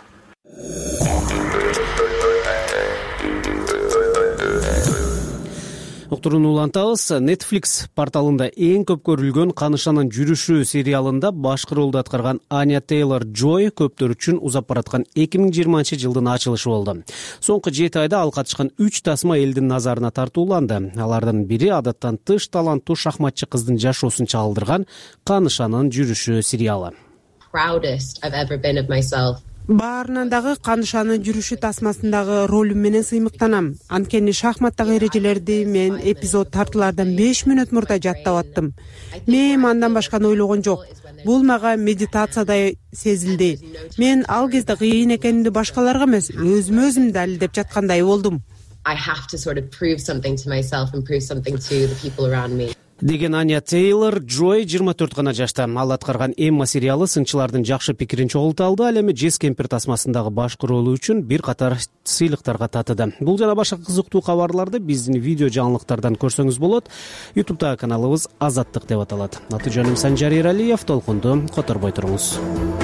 Уктурууну улантабыз. Netflix порталында эң көп көрүлгөн Канышанын жүрүшү сериалында башкы ролду аткарган Аня Тейлор-Джой көптөр үчүн узап бараткан эки миң жыйырманчы жылдын ачылышы болду. Соңку жети айда ал катышкан үч тасма элдин назарына тартууланды. Алардын бири адаттан тыш таланттуу шахматчы кыздын жашоосун чагылдырган Канышанын жүрүшү сериалы. Баарынан дагы Канышанын жүрүшү тасмасындагы ролум менен сыймыктанам. Анткени шахматтагы эрежелерди мен эпизод тартуулардан беш мүнөт мурда жаттап аттым. Мен андан башканы ойлогон жок. Бул мага медитациядай сезилди. Мен ал кезде кыйын экенимди башкаларга эмес, өзүмө өзүм далилдеп жаткандай болдум. I have to sort of prove something to myself and prove something to the people around me. Деген Аня Тейлор Джой жыйырма төрт гана жашта. Ал аткарган Эмма сериалы сынчылардын жакшы пикирин чогулта алды. Ал эми Джесс Кемпер тасмасындагы башкы ролу үчүн бир катар сыйлыктарга татыды. Бул жана башка кызыктуу кабарларды биздин видео жаңылыктардан көрсөңүз болот. YouTube'дагы каналыбыз Азаттык деп аталат. Аты жөнүм Санжар Эралиев. Толкунду которбой туруңуз.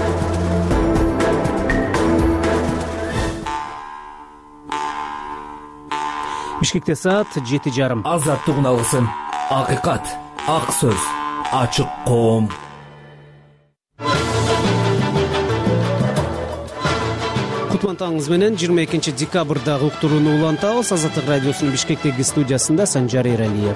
Бишкекте саат жети жарым. Азаттык уналгысын. Акыйкат, ак сөз, ачык коом. Кутмантаңыз менен жыйырма экинчи декабрдагы уктурууну улантабыз. Азаттык радиосунун Бишкектеги студиясында Санжар Эралиев.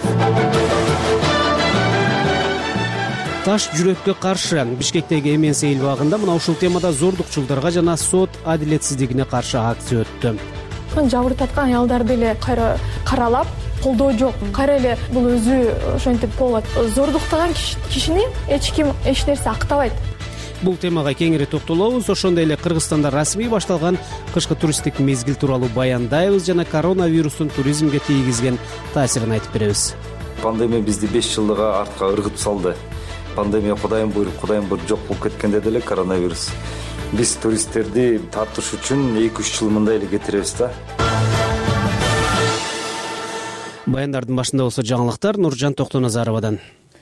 Таш жүрөккө каршы Бишкектеги Эмен Сейил багында мына ушул темада зордукчулдарга жана сот адилетсиздигине каршы акция өттү. Жабыр таткан аялдарды эле кайра каралап колдоо жок. Кайра эле бул өзү ошентип болот. Зордуктаган кишини эч ким эч нерсе актабайт. Бул темага кеңири токтолобуз. Ошондой эле Кыргызстанда расмий башталган кышкы туристтик мезгил тууралуу баяндайбыз жана коронавирустун туризмге тийгизген таасирин айтып беребиз. Пандемия бизди беш жылга артка ыргытып салды. Пандемия Кудайым буйруп, Кудайым буйруп жок болуп кеткенде деле коронавирус. Биз туристтерди тартыш үчүн эки үч жыл мындай эле кетиребиз да. Баяндардын башында болсо жаңылыктар Нуржан Токтоназаровадан.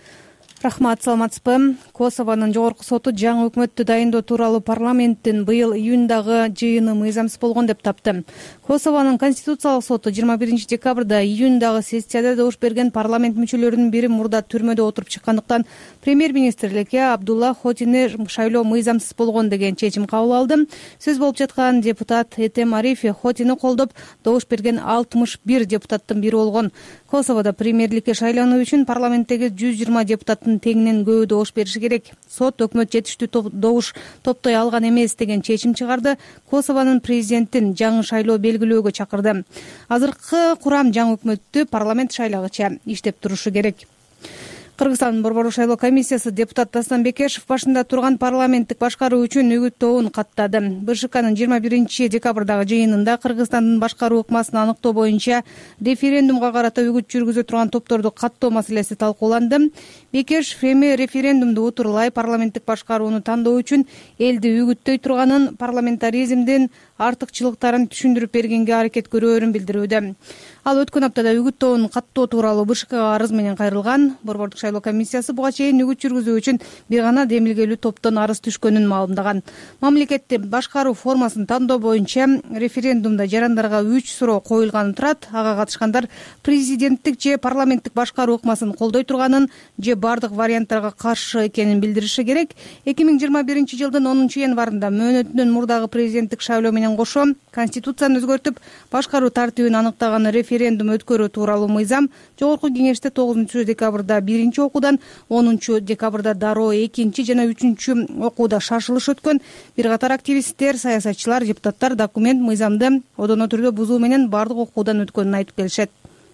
Рахмат, саламатсызбы. Косованын жогорку соту жаңы өкмөттү дайындоо тууралуу парламенттин быйыл июндагы жыйыны мыйзамсыз болгон деп тапты. Косованын конституциялык соту жыйырма биринчи декабрда июндагы сессияда добуш берген парламент мүчөлөрүнүн бири мурда түрмөдө отуруп чыккандыктан премьер-министрликке Абдулла Хотини шайлоо мыйзамсыз болгон деген чечим кабыл алды. Сөз болуп жаткан депутат Этем Арифи Хотини колдоп добуш берген алтымыш бир депутаттын бири болгон. Косоводо премьерликке шайлануу үчүн парламенттеги жүз жыйырма депутаттын теңинен көбү добуш бериши керек. Сот өкмөт жетиштүү добуш топтой алган эмес деген чечим чыгарды. Косованын президентин жаңы шайлоо белгилөөгө чакырды. Азыркы курам жаңы өкмөттү парламент шайлагыча иштеп турушу керек. Кыргызстандын борбордук шайлоо комиссиясы депутат Дастан Бекешев башында турган парламенттик башкаруу үчүн үгүттөөгүн каттады. БШКнын жыйырма биринчи декабрдагы жыйынында Кыргызстандын башкаруу ыкмасын аныктоо боюнча референдумга карата үгүт жүргүзө турган топторду каттоо маселеси талкууланды. Бекешев эми референдумду утурлай парламенттик башкарууну тандоо үчүн элди үгүттөй турганын, парламентаризмдин артыкчылыктарын түшүндүрүп бергенге аракет көрөөрүн билдирүүдө. Ал өткөн аптада үгүттөөнүн каттоо тууралуу БШКга арыз менен кайрылган. Борбордук шайлоо комиссиясы буга чейин үгүт жүргүзүү үчүн бир гана демилгелүү топтон арыз түшкөнүн маалымдаган. Мамлекеттин башкаруу формасын тандоо боюнча референдумда жарандарга үч суроо коюлганы турат. Ага катышкандар президенттик же парламенттик башкаруу ыкмасын колдой турганын же бардык варианттарга каршы экенин билдириши керек. эки миң жыйырма биринчи жылдын онунчу январында мөөнөтүнөн мурдагы президенттик шайлоо менен кошо конституцияны өзгөртүп башкаруу тартибин аныктаган референдум өткөрүү тууралуу мыйзам жогорку кеңеште тогузунчу декабрда биринчи окуудан, онунчу декабрда дароо экинчи жана үчүнчү окууда шашылыш өткөн. Бир катар активисттер, саясатчылар, депутаттар документ мыйзамды одоно түрдө бузуу менен бардык окуудан өткөнүн айтып келишет.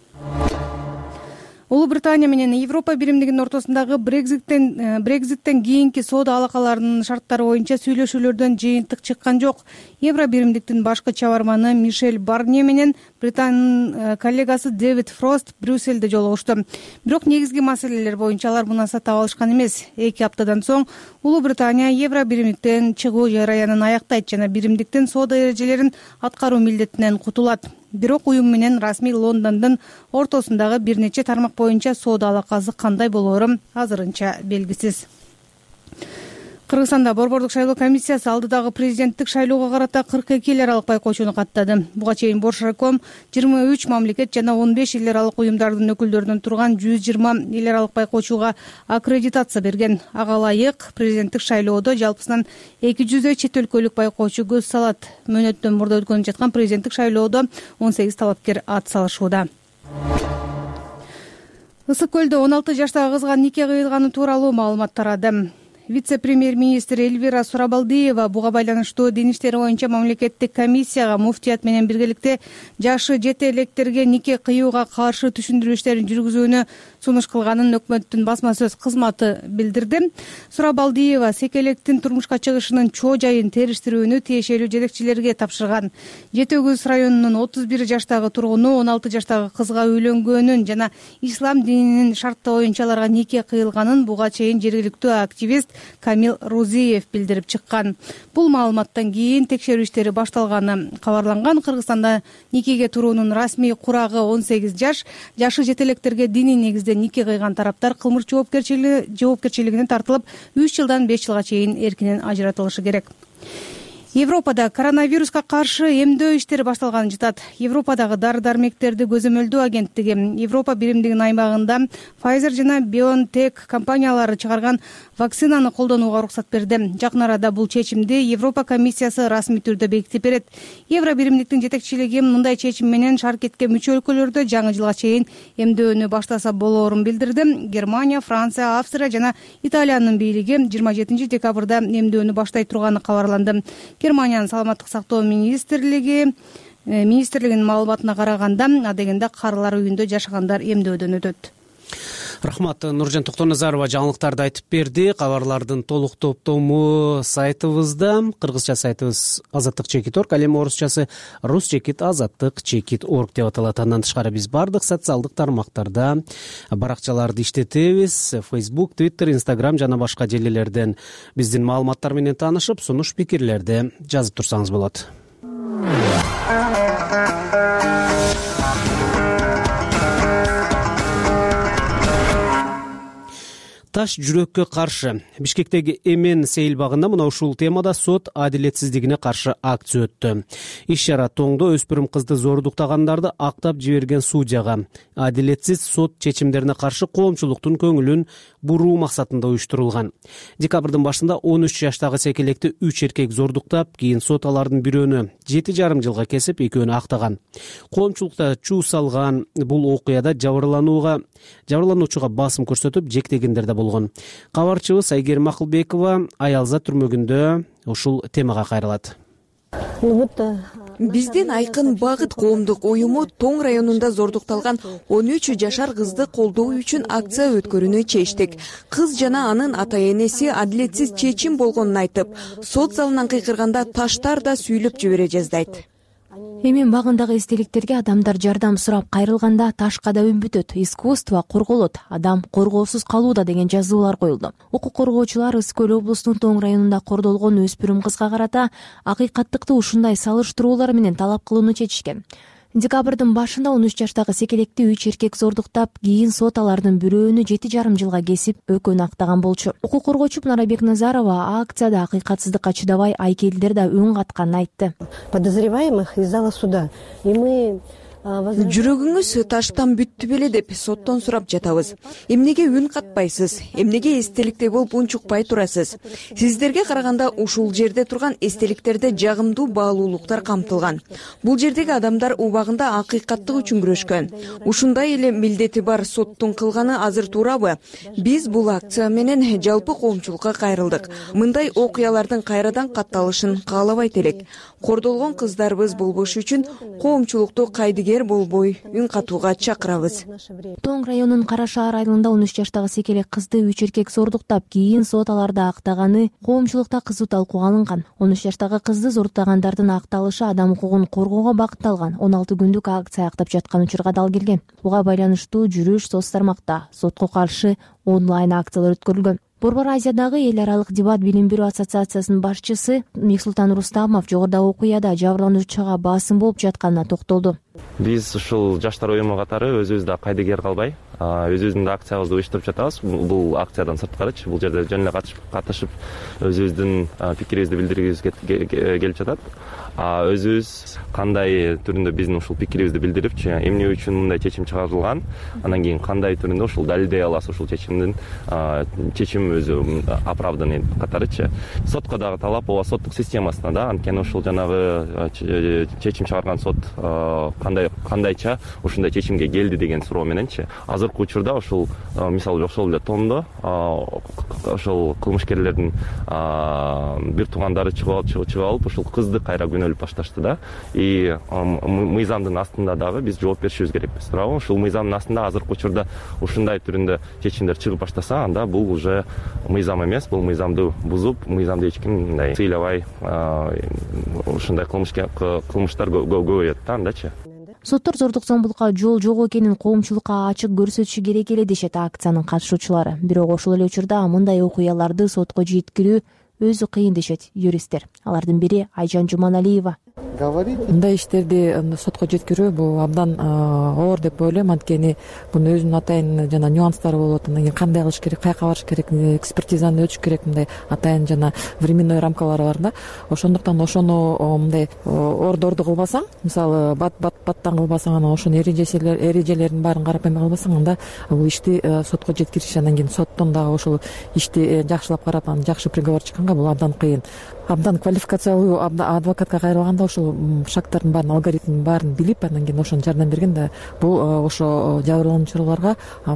Улуу Британия менен Европа биримдигинин ортосундагы Брекзиттен Брекзиттен кийинки соода алакаларынын шарттары боюнча сүйлөшүүлөрдөн жыйынтык чыккан жок. Евро биримдиктин башкы чабарманы Мишель Барнье менен Британянын коллегасы Дэвид Фрост Брюссельде жолугушту. Бирок негизги маселелер боюнча алар мунаса таап алышкан эмес. Эки аптадан соң Улуу Британия Евро биримдиктен чыгуу жараянын аяктайт жана биримдиктин соода эрежелерин аткаруу милдетинен кутулат. Бирок уюм менен расмий Лондондун ортосундагы бир нече тармак боюнча соода алакасы кандай болоору азырынча белгисиз. Кыргызстанда борбордук шайлоо комиссиясы алдыдагы президенттик шайлоого карата кырк эки эл аралык байкоочуну каттады. Буга чейин Боршайком жыйырма үч мамлекет жана он беш эл аралык уюмдардын өкүлдөрүнөн турган жүз жыйырма эл аралык байкоочуга аккредитация берген. Ага ылайык президенттик шайлоодо жалпысынан эки жүздөй чет өлкөлүк байкоочу көз салат. Мөөнөттөн мурда өткөнүп жаткан президенттик шайлоодо он сегиз талапкер ат салышууда. Ысык көлдө он алты жаштагы кызга нике кыйылганы тууралуу маалымат тарады. вице премьер министр Эльвира Сурабалдиева буга байланыштуу дин иштери боюнча мамлекеттик комиссияга муфтият менен биргеликте жашы жете электерге нике кыюуга каршы түшүндүрүү иштерин жүргүзүүнү сунуш кылганын өкмөттүн басма сөз кызматы билдирди. Сурабалдиева секелектин турмушка чыгышынын чоо жайын териштирүүнү тиешелүү жетекчилерге тапшырган. Жети Өгүз районунун отуз бир жаштагы тургуну он алты жаштагы кызга үйлөнгөнүн жана ислам дининин шарты боюнча аларга нике кыйылганын буга чейин жергиликтүү активист Камил Рузиев билдирип чыккан. Бул маалыматтан кийин текшерүү иштери башталганы кабарланган. Кыргызстанда никеге туруунун расмий курагы он сегиз жаш. Жашы жетелектерге диний негизде нике кыйган тараптар кылмыш жоопкерчилиги жоопкерчилигине тартылып, үч жылдан беш жылга чейин эркинен ажыратылышы керек. Европада коронавируска каршы эмдөө иштери башталганын жатат. Европадагы дары-дармектерди көзөмөлдөө агенттиги Европа биримдигинин аймагында Pfizer жана BioNTech компаниялары чыгарган вакцинаны колдонууга уруксат берди. Жакын арада бул чечимди Европа комиссиясы расмий түрдө бекитип берет. Евро биримдиктин жетекчилиги мындай чечим менен шаркетке мүчө өлкөлөрдө жаңы жылга чейин эмдөөнү баштаса болоорун билдирди. Германия, Франция, Австрия жана Италиянын бийлиги жыйырма жетинчи декабрда эмдөөнү баштай турганы кабарланды. Германиянын саламаттык сактоо министрлиги министрлигинин маалыматына караганда, адегенде карылар үйүндө жашагандар эмдөөдөн өтөт. Рахмат. Нуржан Токтоназарова жаңылыктарды айтып берди. Кабарлардын толук топтому сайтыбызда, кыргызча сайтыбыз азаттык чекит орг, ал эми орусчасы рус чекит азаттык чекит орг деп аталат. Андан тышкары биз бардык социалдык тармактарда баракчаларды иштетебиз. Facebook, Twitter, Instagram жана башка желилерден биздин маалыматтар менен таанышып, сунуш пикирлерди жазып турсаңыз болот. Таш жүрөккө каршы. Бишкектеги Эмен сейилбагында мына ушул темада сот адилетсиздигине каршы акция өттү. Иш-чара тоңдо өспүрүм кызды зордуктагандарды актап жиберген судьяга адилетсиз сот чечимдерине каршы коомчулуктун көңүлүн буруу максатында уюштурулган. Декабрдын башында он үч жаштагы секелекти үч эркек зордуктап, кийин сот алардын бирөөнү жети жарым жылга кесип, экөөнү актаган. Коомчулукта чуу салган бул окуяда жабырланууга жабырлануучуга басым көрсөтүп, жектегендер да болгон. Кабарчыбыз Айгерим Акылбекова Аялза түрмөгүндө ушул темага кайрылат. Биздин айкын багыт коомдук уюму Тоң районунда зордукталган он үч жашар кызды колдоо үчүн акция өткөрүүнү чечтик. Кыз жана анын ата-энеси адилетсиз чечим болгонун айтып, сот залынан кыйкырганда таштар да сүйлөп жибере жаздайт. Эми багындагы эстеликтерге адамдар жардам сурап кайрылганда ташка да үмбүтөт, искусство корголот, адам коргоосуз калууда деген жазуулар коюлду. Укук коргоочулар Ысык Көл облусунун Тоң районунда кордолгон өспүрүм кызга карата акыйкаттыкты ушундай салыштыруулар менен талап кылууну чечишкен. Декабрдын башында он үч жаштагы секелекти үч эркек зордуктап, кийин сот алардын бирөөнү жети жарым жылга кесип, экөөнү актаган болчу. Укук коргоочу Мунара Бекназарова акцияда акыйкатсыздыкка чыдабай айкелдер да үн катканын айтты. Подозреваемых из зала суда. И мы Жүрөгүңүз таштан бүттү беле деп соттон сурап жатабыз. Эмнеге үн катпайсыз? Эмнеге эстеликте болуп унчукпай турасыз? Сиздерге караганда ушул жерде турган эстеликтерде жагымдуу баалуулуктар камтылган. Бул жердеги адамдар убагында акыйкаттык үчүн күрөшкөн. Ушундай эле милдети бар соттун кылганы азыр туурабы? Биз бул акция менен жалпы коомчулукка кайрылдык. Мындай окуялардын кайрадан катталышын каалабайт элек. Кордолгон кыздарыбыз болбош үчүн коомчулукту кайдыгер болбой үн катууга чакырабыз. Тоң районунун Кара шаар айылында он үч жаштагы секелек кызды үч эркек зордуктап, кийин сот аларды актаганы коомчулукта кызуу талкууга алынган. он үч жаштагы кызды зордуктагандардын акталышы адам укугун коргоого багытталган он алты күндүк акция актап жаткан учурга дал келген. Буга байланыштуу жүрүш соц тармакта сотко каршы онлайн акциялар өткөрүлгөн. Борбор Азиядагы эл аралык дебат билим берүү ассоциациясынын башчысы Мексултан Рустамов жогорудагы окуяда жабырлануучуга басым болуп жатканына токтолду. Биз ушул жаштар уюму катары өзүбүздө кайдыгер калбай, өзүбүздүн да акциябызды уюштуруп жатабыз. Бул акциядан сырткарычы, бул жерде жөн эле катышып, өзүбүздүн пикирибизди билдиргибиз келип жатат. Өзүбүз кандай түрүндө биздин ушул пикирибизди билдирипчи, эмне үчүн мындай чечим чыгарылган, анан кийин кандай түрүндө ушул далилдей аласыз ушул чечимдин чечим эми өзү оправданный катарычы. Сотко дагы талап ооба соттук системасына да, анткени ушул жанагы чечим чыгарган сот кандай кандайча ушундай чечимге келди деген суроо мененчи. Азыркы учурда ушул мисалы ошол эле тондо ошол кылмышкерлердин бир туугандары чыгып алып ушул кызды кайра күнөөлөп башташты да. И мыйзамдын астында дагы биз жооп беришибиз керекпиз, туурабы? Ушул мыйзамдын астында азыркы учурда ушундай түрүндө чечимдер чыгып баштаса, анда бул уже мыйзам эмес, бул мыйзамды бузуп, мыйзамды эч ким мындай сыйлабай ушундай кылмыштар көбөйөт да андачы. Соттор зордук зомбулукка жол жок экенин коомчулукка ачык көрсөтүшү керек эле дешет акциянын катышуучулары. Бирок ошол эле учурда мындай окуяларды сотко жеткирүү өзү кыйын дешет юристтер. Алардын бири Айжан Жуманалиева. Мындай иштерди сотко жеткирүү бул абдан оор деп ойлойм, анткени мунун өзүнүн атайын жана нюанстары болот. Анан кийин кандай кылыш керек, каяка барыш керек, экспертизаны өтүш керек, мындай атайын жана временной рамкалары бар да. Ошондуктан ошону мындай ордорду кылбасаң, мисалы бат бат баттан кылбасаң, анан ошонун эрежелерин баарын карап эме кылбасаң, анда бул ишти сотко жеткириш, анан кийин соттон дагы ошол ишти жакшылап карап, анан жакшы приговор чыкканга бул абдан кыйын. Абдан квалификациялуу адвокатка кайрылганда ошол шарттардын баарын, алгоритмин баарын билип, анан кийин ошону жардам берген да бул ошо жабырлануучуларга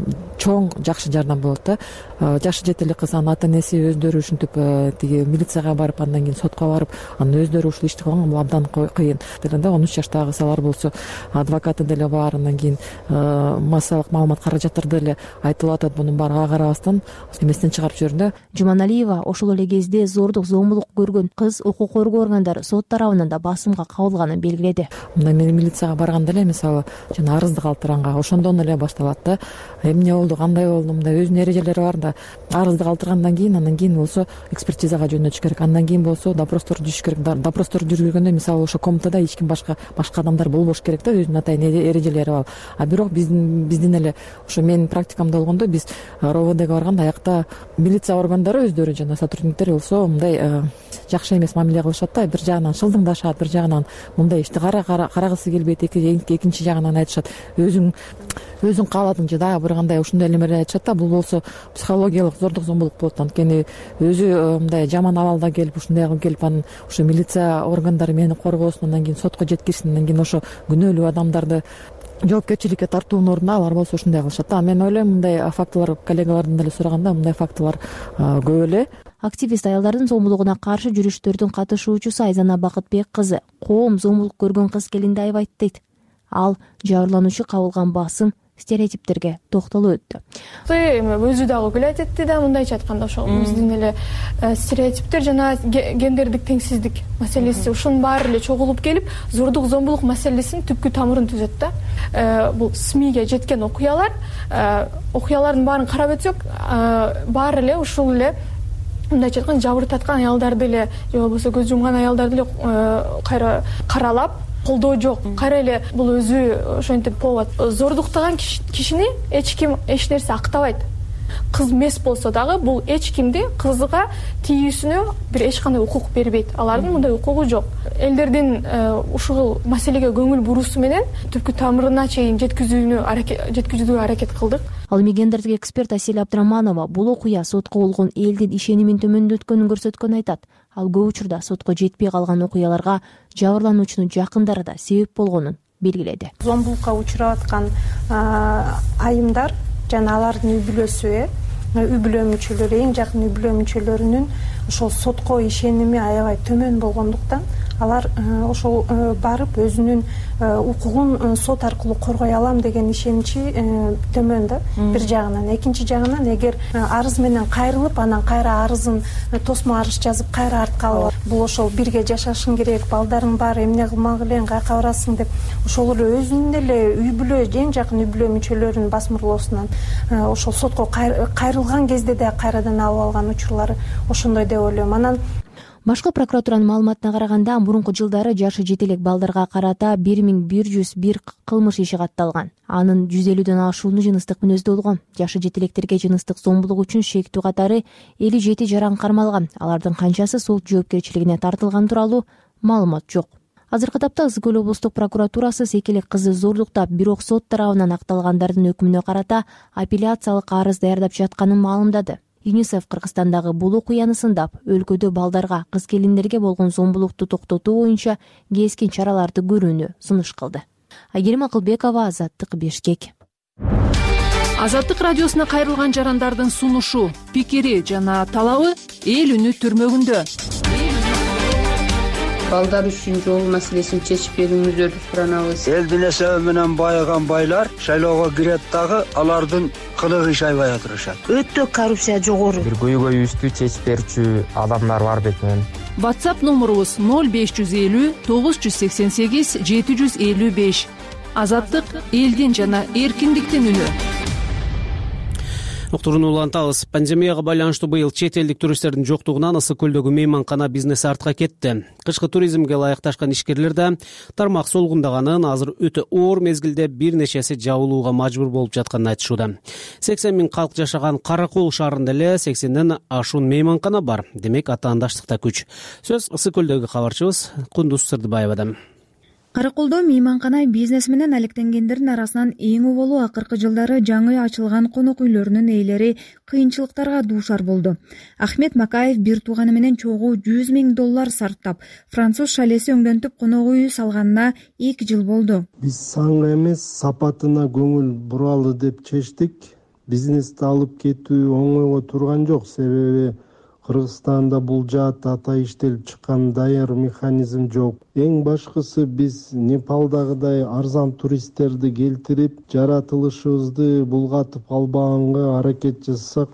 чоң жакшы жардам болот да. Жашы жете эле кыз, анын ата энеси өздөрү ушинтип тиги милицияга барып, андан кийин сотко барып, анан өздөрү ушул ишти кылган, бул абдан кыйын. Деле он үч жаштагы кызалар болсо, адвокаты деле бар, андан кийин массалык маалымат каражаттары деле айтылып атат, мунун баарыга карабастан эместен чыгарып жибердим да. Жуманалиева ошол эле кезде зордук зомбулук көргөн кыз укук коргоо органдары сот тарабынан да басымга кабылганын белгиледи. Мындай мен милицияга барганда эле, мисалы, жана арызды калтырганга ошондон эле башталат да. Эмне болду, кандай болду, мындай өзүнүн эрежелери бар да. Арызды калтыргандан кийин, андан кийин болсо экспертизага жөнөтүш керек, андан кийин болсо допростор жүрүш керек. Допростор жүргөндө, мисалы, ошо комнатада эч ким башка башка адамдар болбош керек да, өзүнүн атайын эрежелери бар. А бирок биздин биздин эле ошо менин практикамда болгондо, биз РОВДга барганда аякта милиция органдары өздөрү жана сотрудниктер болсо мындай жакшы эмес мамиле кылышат да. Бир жагынан шылдыңдашат, бир жагынан мындай ишти кара карагысы келбейт, экинчи жагынан айтышат өзүң өзүң кааладың же дагы бир кандай ушундай элемелер айтышат да. Бул болсо психологиялык зордук зомбулук болот, анткени өзү мындай жаман абалда келип, ушундай кылып келип, анан ошо милиция органдары мени коргоосун, андан кийин сотко жеткирсин, андан кийин ошо күнөөлүү адамдарды жоопкерчиликке тартуунун ордуна алар болсо ушундай кылышат да. Мен ойлойм, мындай фактылар коллегалардан деле сураганда, мындай фактылар көп эле. Активист аялдардын зомбулугуна каршы жүрүштөрдүн катышуучусу Айзана Бакытбек кызы коом зомбулук көргөн кыз келинди айбайт дейт. Ал жабырлануучу кабылган басым, стереотиптерге токтолуп өттү. Эми өзү дагы күлөт этти да, мындайча айтканда ошол биздин эле стереотиптер жана гендердик теңсиздик маселеси ушунун баары эле чогулуп келип, зордук зомбулук маселесинин түпкү тамырын түзөт да. Бул СМИге жеткен окуялар, окуялардын баарын карап өтсөк, баары эле ушул эле мындайча айтканда жабыр таткан аялдарды эле же болбосо көз жумган аялдарды эле кайра каралап, колдоо жок. Кайра эле бул өзү ошентип болот. Зордуктаган кишини эч ким эч нерсе актабайт. Кыз эмес болсо дагы бул эч кимди кызга тийүүсүнө бир эч кандай укук бербейт. Алардын мындай укугу жок. Элдердин ушул маселеге көңүл буруусу менен түпкү тамырына чейин жеткизүүнү жеткизүүгө аракет кылдык. Ал эми гендердик эксперт Асель Абдраманова бул окуя сотко болгон элдин ишенимин төмөндөткөнүн көрсөткөнүн айтат. Ал көп учурда сотко жетпей калган окуяларга жабырлануучунун жакындары да себеп болгонун белгиледи. Зомбулукка учурап аткан айымдар жана алардын үй бүлөсү, үй бүлө мүчөлөрү, эң жакын үй бүлө мүчөлөрүнүн ошол сотко ишеними аябай төмөн болгондуктан алар ошол барып өзүнүн укугун сот аркылуу коргой алам деген ишеничи төмөн да, бир жагынан. Экинчи жагынан, эгер арыз менен кайрылып, анан кайра арызын тосмо арыз жазып кайра артка алып, бул ошол бирге жашашың керек, балдарың бар, эмне кылмак элең, каяка барасың деп, ошол эле өзүнүн эле үй бүлө, эң жакын үй бүлө мүчөлөрүнүн басмырлоосунан ошол сотко кайрылган кезде да кайрадан алып алган учурлары ошондой деп ойлойм. Анан башкы прокуратуранын маалыматына караганда, мурунку жылдары жашы жете элек балдарга карата бир миң бир жүз бир кылмыш иши катталган. Анын жүз элүүдөн ашууну жыныстык мүнөздүү болгон. Жашы жетелектерге жыныстык зомбулук үчүн шектүү катары элүү жети жаран кармалган. Алардын канчасы сот жоопкерчилигине тартылган тууралуу маалымат жок. Азыркы тапта Ысык көл облустук прокуратурасы секелек кызды зордуктап, бирок сот тарабынан акталгандардын өкүмүнө карата апелляциялык арыз даярдап жатканын маалымдады. юнисеф Кыргызстандагы бул окуяны сындап, өлкөдө балдарга, кыз келиндерге болгон зомбулукту токтотуу боюнча кескин чараларды көрүүнү сунуш кылды. Айгерим Акылбекова, Азаттык, Бишкек. Азаттык радиосуна кайрылган жарандардын сунушу, пикири жана талабы эл үнү түрмөгүндө. Балдар үчүн жол маселесин чечип берүүңүздөрдү суранабыз. Элдин эсеби менен байыган байлар шайлоого кирет дагы алардын кылыгы шайбай отурушат. Өтө коррупция жогору. Бир көйгөйүбүздү чечип берүүчү адамдар бар бекен. WhatsApp номурубуз ноль беш жүз элүү тогуз жүз сексен сегиз жети жүз элүү беш. Азаттык элдин жана эркиндиктин үнү. Уктуруну улантабыз. Пандемияга байланыштуу быйыл чет элдик туристтердин жоктугунан Ысык көлдөгү мейманкана бизнеси артка кетти. Кышкы туризмге ылайыкташкан ишкерлер да тармак солгундаганын, азыр өтө оор мезгилде бир нечеси жабылууга мажбур болуп жатканын айтышууда. сексен миң калк жашаган Каракол шаарында эле сексенден ашуун мейманкана бар. Демек атаандаштыкта күч. Сөз Ысык көлдөгү кабарчыбыз Кундуз Сырдыбаевадан. Караколдо мейманкана бизнес менен алектенгендердин арасынан эң уболу акыркы жылдары жаңы ачылган конок үйлөрүнүн ээлери кыйынчылыктарга дуушар болду. Ахмет Макаев бир тууганы менен чогуу жүз миң доллар сарптап, француз шалеси өңдөнтүп конок үй салганына эки жыл болду. Биз санга эмес, сапатына көңүл буралы деп чечтик. Бизнести алып кетүү оңойго турган жок, себеби Кыргызстанда бул жаат ата иштелип чыккан даяр механизм жок. Эң башкысы биз Непалдагыдай арзан туристтерди келтирип, жаратылышыбызды булгатып албаганга аракет жасасак,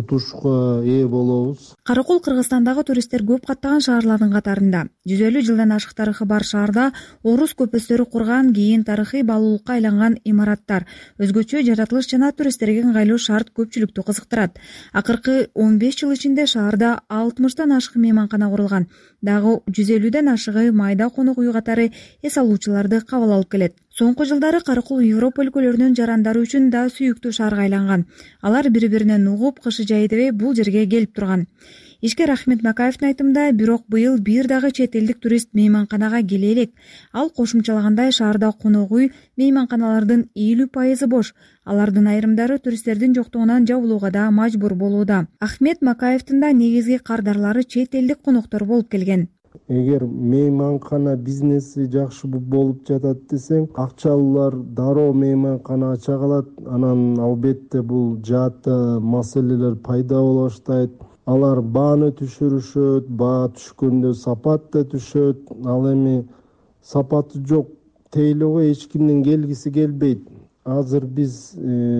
утушка ээ болобуз. Каракол Кыргызстандагы туристтер көп каттаган шаарлардын катарында. жүз элүү жылдан ашык тарыхы бар шаарда орус көпөстөрү курган, кийин тарыхый баалуулукка айланган имараттар, өзгөчө жаратылыш жана туристтерге ыңгайлуу шарт көпчүлүктү кызыктырат. Акыркы он беш жыл ичинде шаарда алтымыштан ашык мейманкана курулган. Дагы жүз элүүдөн ашыгы майда конок үй катары эс алуучуларды кабыл алып келет. Соңку жылдары Каракол Европа өлкөлөрүнүн жарандары үчүн да сүйүктүү шаарга айланган. Алар бири-биринен угуп, кышы жайы дебей бул жерге келип турган. Ишкер Ахмет Макаевдин айтымында, бирок быйыл бир дагы чет элдик турист мейманканага келе элек. Ал кошумчалагандай, шаарда конок үй мейманканалардын элүү пайызы бош. Алардын айрымдары туристтердин жоктугунан жабылууга да мажбур болууда. Ахмет Макаевдин да негизги кардарлары чет элдик коноктор болуп келген. Эгер мейманкана бизнеси жакшы болуп жатат десең, акчалуулар дароо мейманкана ача калат. Анан албетте бул жаатта маселелер пайда боло баштайт. Алар бааны түшүрүшөт, баа түшкөндө сапат да түшөт. Ал эми сапаты жок тейлөөгө эч кимдин келгиси келбейт. Азыр биз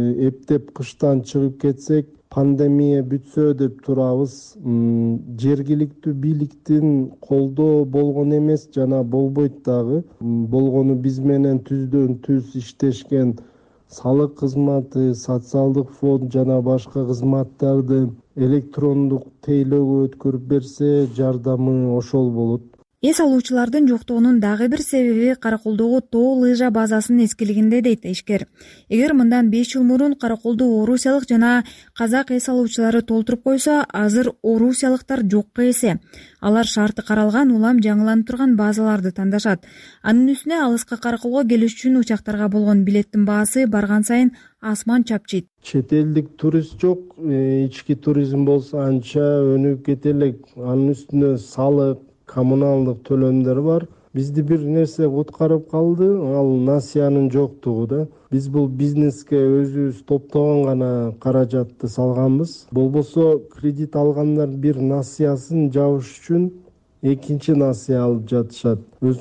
эптеп кыштан чыгып кетсек, пандемия бүтсө деп турабыз. Жергиликтүү бийликтин колдоо болгон эмес, жана болбойт дагы. Болгону биз менен түздөн түз иштешкен салык кызматы, социалдык фонд жана башка кызматтарды электрондук тейлөөгө өткөрүп берсе, жардамы ошол болот. Эс алуучулардын жоктугунун дагы бир себеби Караколдогу тоо лыжа базасынын эскилигинде дейт ишкер. Эгер мындан беш жыл мурун Караколду орусиялык жана казак эс алуучулары толтуруп койсо, азыр орусиялыктар жокко эсе. Алар шарты каралган, улам жаңыланып турган базаларды тандашат. Анын үстүнө алыска Караколго келиш үчүн учактарга болгон билеттин баасы барган сайын асман чапчыйт. Чет элдик турист жок, ички туризм болсо анча өнүгүп кете элек. Анын үстүнө салык, коммуналдык төлөмдөр бар. Бизди бир нерсе куткарып калды, ал насиянын жоктугу да. Биз бул бизнеске өзүбүз топтогон гана каражатты салганбыз. Болбосо кредит алгандар бир насиясын жабыш үчүн экинчи насия алып жатышат.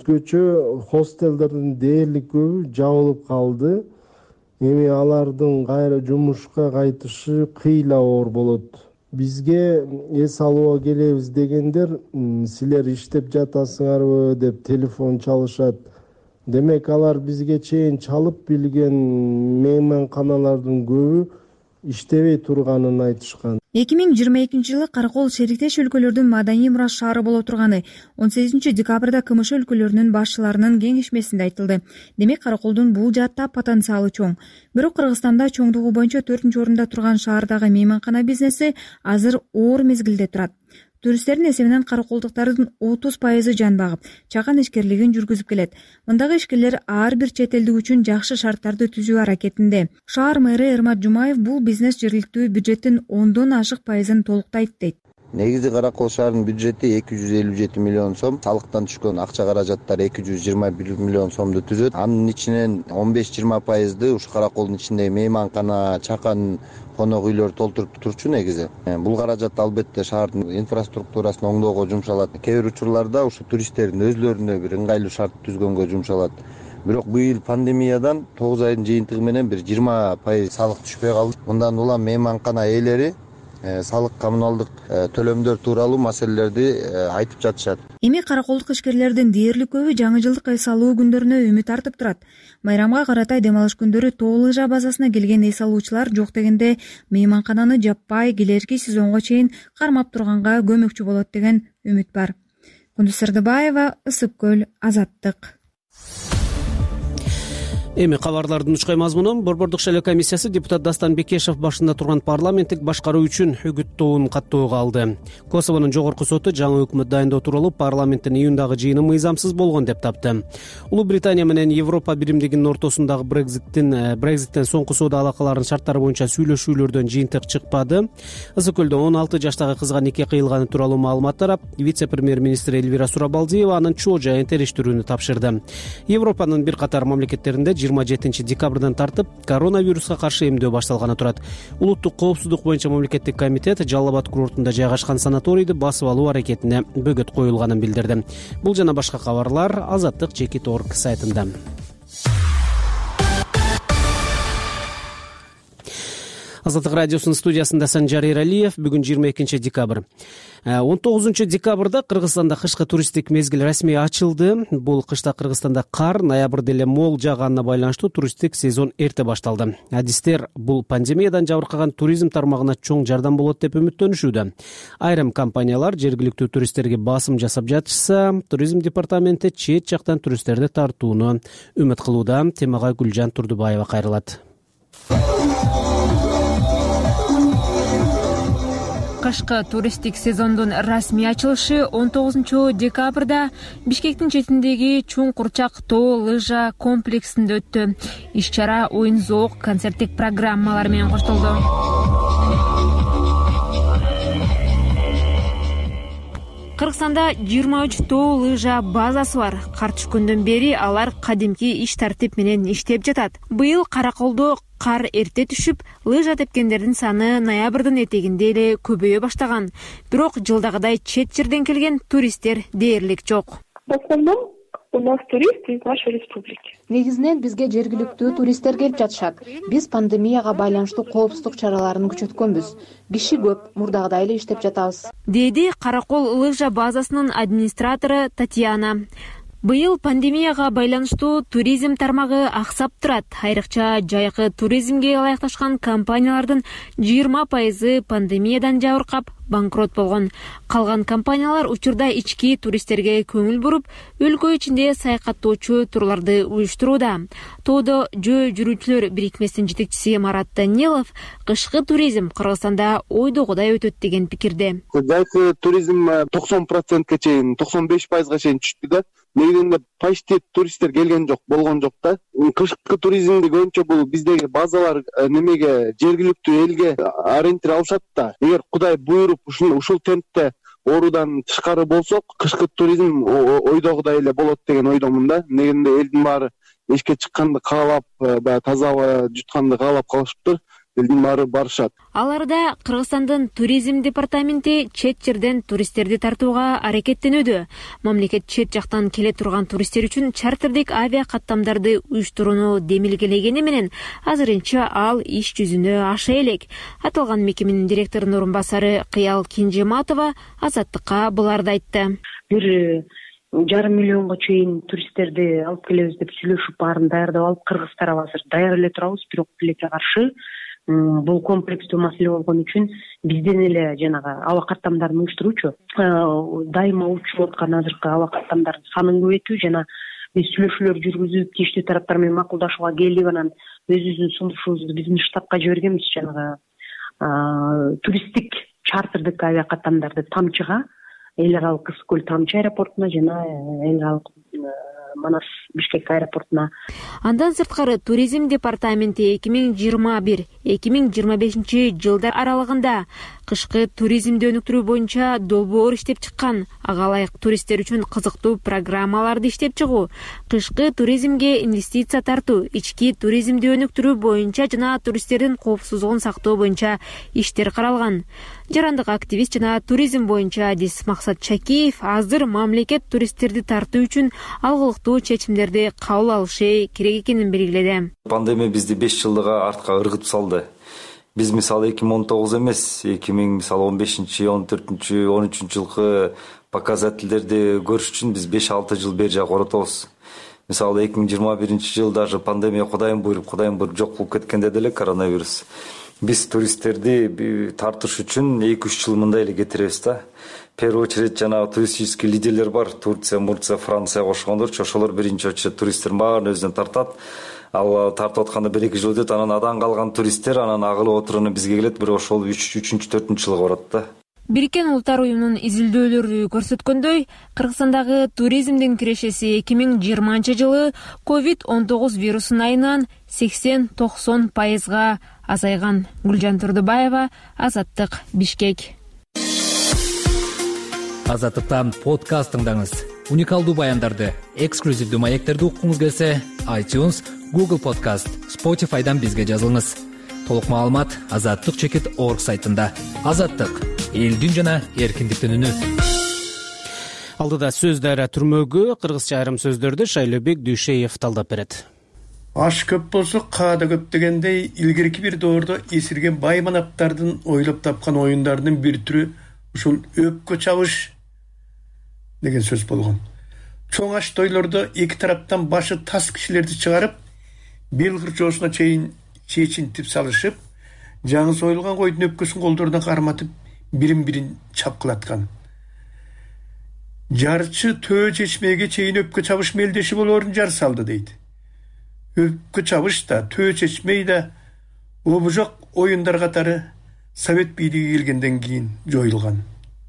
Өзгөчө хостелдердин дээрлик көбү жабылып калды. Эми алардын кайра жумушка кайтышы кыйла оор болот. Бизге эс алууга келебиз дегендер, силер иштеп жатасыңарбы деп телефон чалышат. Демек алар бизге чейин чалып билген мейманканалардын көбү иштебей турганын айтышкан. эки миң жыйырма экинчи жылы Каракол шериктеш өлкөлөрдүн маданий мурас шаары боло турганы он сегизинчи декабрда КМШ өлкөлөрүнүн башчыларынын кеңешмесинде айтылды. Демек Караколдун бул жаатта потенциалы чоң. Бирок Кыргызстанда чоңдугу боюнча төртүнчү орунда турган шаардагы мейманкана бизнеси азыр оор мезгилде турат. туристтердин эсебинен караколдуктардын отуз пайызы жан багып, чаган ишкерлигин жүргүзүп келет. Мындагы ишкерлер ар бир чет элдик үчүн жакшы шарттарды түзүү аракетинде. Шаар мэрі Эрмат Жумаев бул бизнес жергиликтүү бюджеттин ондон ашык пайызын толуктайт дейт. Негизи Каракол шаарынын бюджети эки жүз элүү жети миллион сом, салыктан түшкөн акча каражаттар эки жүз жыйырма бир миллион сомду түзөт. Анын ичинен он беш жыйырма пайызды ушу Караколдун ичиндеги мейманкана, чакан, конок үйлөр толтуруп турчу негизи. Бул каражат албетте шаардын инфраструктурасын оңдоого жумшалат. Кээ бир учурларда ушу туристтердин өзлөрүнө бир ыңгайлуу шарт түзгөнгө жумшалат. Бирок быйыл пандемиядан тогуз айдын жыйынтыгы менен бир жыйырма пайыз салык түшпөй калды. Мындан улам мейманкана ээлери салык, коммуналдык төлөмдөр тууралуу маселелерди айтып жатышат. Эми караколдук ишкерлердин дээрлик көбү жаңы жылдык эс алуу күндөрүнө үмүт артып турат. Майрамга каратай дем алыш күндөрү Тоо лыжа базасына келген эс алуучулар жок дегенде мейманкананы жаппай келерки сезонго чейин кармап турганга көмөкчү болот деген үмүт бар. Кундуз Сырдыбаева, Ысык көл, Азаттык. Эми кабарлардын учкай мазмунун Борбордук шайлоо комиссиясы депутат Дастан Бекешев башында турган парламенттик башкаруу үчүн үгүттөөнү каттоого алды. Косовонун жогорку соту жаңы өкмөт дайындоо тууралуу парламенттин июндагы жыйыны мыйзамсыз болгон деп тапты. Улуу Британия менен Европа биримдигинин ортосундагы Брекзиттин Брекзиттен соңку соода алакаларынын шарттары боюнча сүйлөшүүлөрдөн жыйынтык чыкпады. Ысык көлдө он алты жаштагы кызга нике кыйылганы тууралуу маалымат тарап, вице-премьер-министр Эльвира Сурабалдиева анын чоо жайын териштирүүнү тапшырды. Европанын бир катар мамлекеттеринде жыйырма жетинчи декабрдан тартып коронавируска каршы эмдөө башталганы турат. Улуттук коопсуздук боюнча мамлекеттик комитет Жалал Абад курортунда жайгашкан санаторийди басып алуу аракетине бөгөт коюлганын билдирди. Бул жана башка кабарлар Азаттык Чекит Орг сайтында. Азаттык радиосунун студиясында Санжар Эралиев. Бүгүн жыйырма экинчи декабрь. он тогузунчу декабрда Кыргызстанда кышкы туристтик мезгил расмий ачылды. Бул кышта Кыргызстанда кар, ноябрда эле мол жааганына байланыштуу туристтик сезон эрте башталды. Адистер бул пандемиядан жабыркаган туризм тармагына чоң жардам болот деп үмүттөнүшүүдө. Айрым компаниялар жергиликтүү туристтерге басым жасап жатышса, туризм департаменти чет жактан туристтерди тартууну үмүт кылууда. Темага Гүлжан Турдубаева кайрылат. Кышкы туристтик сезондун расмий ачылышы он тогузунчу декабрда Бишкектин четиндеги Чуң Курчак тоо лыжа комплексинде өттү. Иш-чара оюн-зоок, концерттик программалар менен коштолду. Кыргызстанда жыйырма үч тоо лыжа базасы бар. Кар түшкөндөн бери алар кадимки иш тартип менен иштеп жатат. Быйыл Караколдо кар эрте түшүп, лыжа тепкендердин саны ноябрдын этегинде эле көбөйө баштаган. Бирок жылдагыдай чет жерден келген туристтер дээрлик жок. В основном у нас туристы из нашей республики. Негизинен бизге жергиликтүү туристтер келип жатышат. Биз пандемияга байланыштуу коопсуздук чараларын күчөткөнбүз. Киши көп, мурдагыдай эле иштеп жатабыз. Деди Каракол лыжа базасынын администратору Татьяна. Быйыл пандемияга байланыштуу туризм тармагы аксап турат. Айрыкча жайкы туризмге ылайыкташкан компаниялардын жыйырма пайызы пандемиядан жабыркап банкрот болгон. Калган компаниялар учурда ички туристтерге көңүл буруп, өлкө ичинде саякаттоочу турларды уюштурууда. Тоодо жөө жүрүүчүлөр бирикмесинин жетекчиси Марат Данилов кышкы туризм Кыргызстанда ойдогудай өтөт деген пикирде. Жайкы туризм токсон процентке чейин, токсон беш пайызга чейин түштү да. Негизинде почти туристтер келген жок, болгон жок да. Кышкы туризмди көбүнчө бул биздеги базалар немеге жергиликтүү элге ориентир алышат да. Эгер Кудай буйруп ушул ушул темпте оруудан тышкары болсок, кышкы туризм ойдогудай эле болот деген ойдомун да. Негизинде элдин баары эшикке чыкканды каалап, баягы таза аба жутканды каалап калышыптыр. Элдин баары барышат. Аларда Кыргызстандын туризм департаменти чет жерден туристтерди тартууга аракеттенүүдө. Мамлекет чет жактан келе турган туристтер үчүн чартердик авиа каттамдарды уюштурууну демилгелегени менен азырынча ал иш жүзүнө аша элек. Аталган мекеменин директорунун орун басары Кыял Кинжематова Азаттыкка буларды айтты. Бир жарым миллионго чейин туристтерди алып келебиз деп сүйлөшүп баарын даярдап алып, Кыргыз тарабы азыр даяр эле турабыз, бирок тилекке каршы бул комплекстүү маселе болгон үчүн бизден эле жанагы аба каттамдарын уюштуруучу дайыма учуп аткан азыркы аба каттамдардын санын көбөйтүү жана биз сүйлөшүүлөр жүргүзүп тийиштүү тараптар менен макулдашууга келип, анан өзүбүздүн сунушубузду биздин штабка жибергенбиз. Жанагы туристтик чартердик авиакаттамдарды тамчыга, эл аралык Ысык көл Тамчы аэропортуна жана эл аралык Манас Бишкек аэропортуна. Андан сырткары туризм департаменти эки миң жыйырма бир эки миң жыйырма бешинчи жылдар аралыгында кышкы туризмди өнүктүрүү боюнча долбоор иштеп чыккан. Ага ылайык туристтер үчүн кызыктуу программаларды иштеп чыгуу, кышкы туризмге инвестиция тартуу, ички туризмди өнүктүрүү боюнча жана туристтердин коопсуздугун сактоо боюнча иштер каралган. Жарандык активист жана туризм боюнча адис Максат Чакиев азыр мамлекет туристтерди тартуу үчүн алгылыктуу чечимдерди кабыл алышы керек экенин белгиледи. Пандемия бизди беш жылдыга артка ыргытып салды. Биз мисалы эки миң он тогуз эмес, эки миң мисалы он бешинчи, он төртүнчү, он үчүнчү жылкы показательдерди көрүш үчүн биз беш алты жыл бери жак оротобуз. Мисалы эки миң жыйырма биринчи жыл даже пандемия кудайым буйруп, кудайым буйруп жок болуп кеткенде деле коронавирус. Биз туристтерди тартыш үчүн эки үч жыл мындай эле кетиребиз да. В первую очередь жана туристический лидерлер бар. Турция, Мурция, Франция кошкондорчу. Ошолор биринчи очередь туристтер баарын өзүнө тартат. Ал тартып атканда бир эки жыл өтөт, анан адан калган туристтер анан агылып отуруну бизге келет, бирок ошол үчүнчү, төртүнчү жылга барат да. Бириккен Улуттар уюмунун изилдөөлөрү көрсөткөндөй, Кыргызстандагы туризмдин кирешеси эки миң жыйырманчы жылы ковид он тогуз вирусун айынан сексен токсон пайызга азайган. Гүлжан Турдубаева, Азаттык, Бишкек. Азаттыктан подкаст тыңдаңыз. Уникалдуу баяндарды, эксклюзивдүү маектерди уккуңуз келсе, iTunes, Google Podcast, Spotify'дан бизге жазылыңыз. Толук маалымат азаттык чекит орг сайтында. Азаттык, элдин жана эркиндиктин үнү. Алдыда сөздөр түрмөгү кыргызча айрым сөздөрдү Шайлообек Дүйшеев талдап берет. Аш көп болсо каада көп дегендей, илгерки бир доордо эсирген бай манаптардын ойлоп тапкан оюндарынын бир түрү ушул өпкө чабыш деген сөз болгон. Чоң аш тойлордо эки тараптан башы тас кишилерди чыгарып, бел кырчоосуна чейин чечинтип салышып, жаңы союлган койдун өпкөсүн колдоруна карматып, бирин-бирин чапкылаткан. Жарчы төө чечмеге чейин өпкө чабыш мелдеши болоорун жар салды дейт. Өпкө чабыш да, төө чечмей да обужок оюндар катары Совет бийлиги келгенден кийин жоюлган.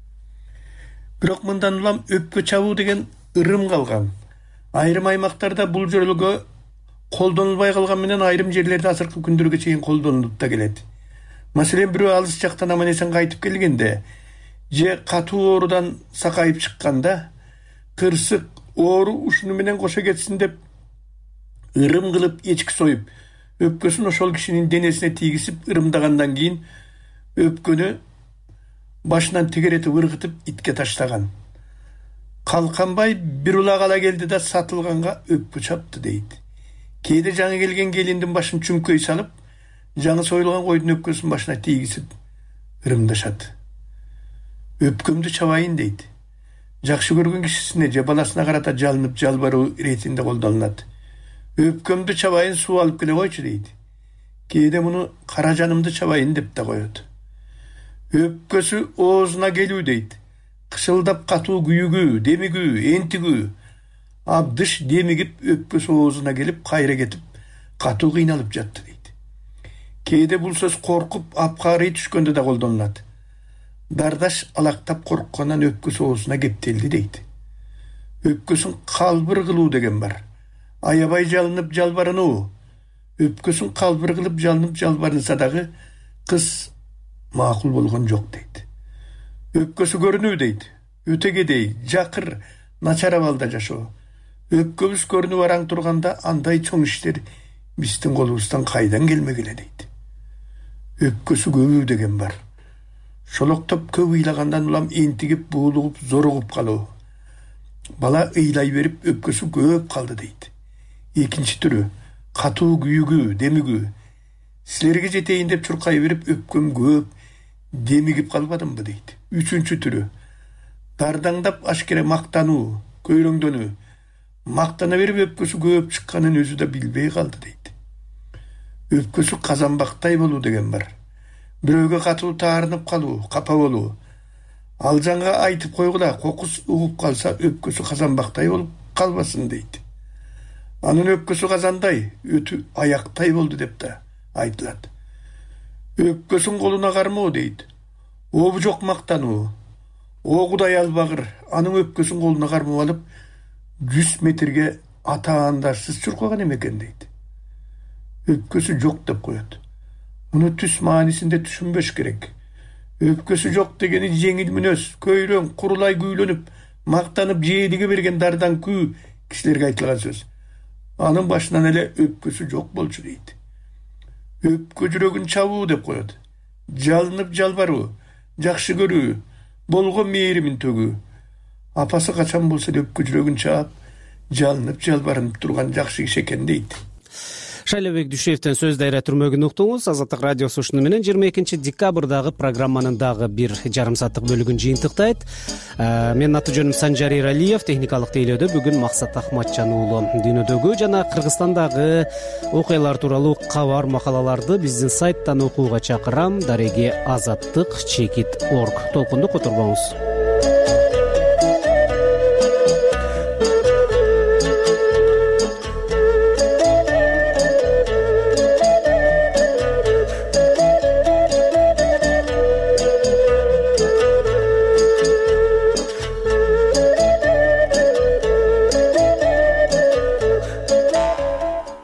Бирок мындан улам өпкө чабуу деген ырым калган. Айрым аймактарда бул жөрөлгө колдонулбай калган менен айрым жерлерде азыркы күндөргө чейин колдонулуп да келет. Маселен, бирөө алыс жактан аман эсен кайтып келгенде, же катуу оорудан сакайып чыкканда, кырсык оору ушуну менен кошо кетсин деп ырым кылып эчки союп, өпкөсүн ошол кишинин денесине тийгизип ырымдагандан кийин өпкөнү башынан тегеретип ыргытып итке таштаган. Калканбай бир улак ала келди да сатылганга өпкө чапты дейт. Кээде жаңы келген келиндин башын чүмкөй салып, жаңы союлган койдун өпкөсүн башына тийгизип ырымдашат. Өпкөмдү чабайын дейт. Жакшы көргөн кишисине же баласына карата жалынып жалбаруу иретинде колдонулат. Өпкөмдү чабайын, суу алып келе койчу дейт. Кээде муну кара жанымды чабайын деп да коет. Өпкөсү оозуна келүү дейт. Кышылдап катуу күйүгүү, демигүү, энтигүү. Абдыш демигип өпкөсү оозуна келип, кайра кетип, катуу кыйналып жатты дейт. Кээде бул сөз коркуп, апкарый түшкөндө да колдонулат. Дардаш алактап корккондан өпкөсү оозуна кептелди дейт. Өпкөсүн калбыр кылуу деген бар. Аябай жалынып жалбарынуу. Өпкөсүн калбыр кылып жалынып жалбарынса дагы кыз макул болгон жок дейт. Өпкөсү көрүнүү дейт. Өтөгедей, жакыр, начар абалда жашоо. Өпкөбүз көрүнүп араң турганда андай чоң иштер биздин колубуздан кайдан келмегиле дейт. Өпкөсү көбүү деген бар. Шолоктоп көп ыйлагандан улам энтигип, буулугуп, зоругуп калуу. Бала ыйлай берип өпкөсү көп калды дейт. Экинчи түрү катуу күйүгүү, демигүү. Силерге жетейин деп чуркай берип өпкөм көп, демигип калбадымбы дейт. Үчүнчү түрү дардаңдап ашкере мактануу, көйрөңдөнүү. Мактана берип өпкөсү көп чыкканын өзү да билбей калды дейт. Өпкөсү казанбактай болуу деген бар. Бирөөгө катуу таарынып калуу, капа болуу. Ал жаңга айтып койгула, кокус угуп калса өпкөсү казанбактай болуп калбасын дейт. Анын өпкөсү казандай, өтү аяктай болду деп да айтылат. Өпкөсүн колуна кармоо дейт. обу жок мактануу, о Кудай албагыр анын өпкөсүн колуна кармап алып жүз метрге атаандарсыз чуркаган эмекен дейт. Өпкөсү жок деп коет. Муну түс маанисинде түшүнбөш керек. Өпкөсү жок дегени жеңил мүнөз, көйрөң, курулай күүлөнүп, мактанып жээдиге берген дардан күү кишилерге айтылган сөз. Анын башынан эле өпкөсү жок болчу дейт. Өпкө жүрөгүн чабуу деп коет. Жалынып жалбаруу, жакшы көрүү, болгон мээримин төгүү. Апасы качан болсо да өпкө жүрөгүн чаап, жалынып жалбарынып турган жакшы киши экен дейт. Шайлообек Дүйшеевден сөз дайра түрмөгүн уктуңуз. Азаттык радиосу ушуну менен жыйырма экинчи декабрдагы программанын дагы бир жарым сааттык бөлүгүн жыйынтыктайт. Менин аты жөнүм Санжар Эралиев, техникалык тейлөөдө бүгүн Максат Ахматжан уулу. Дүйнөдөгү жана Кыргызстандагы окуялар тууралуу кабар макалаларды биздин сайттан окууга чакырам. Дареги азаттык чекит точка орг. Толкунду которбоңуз.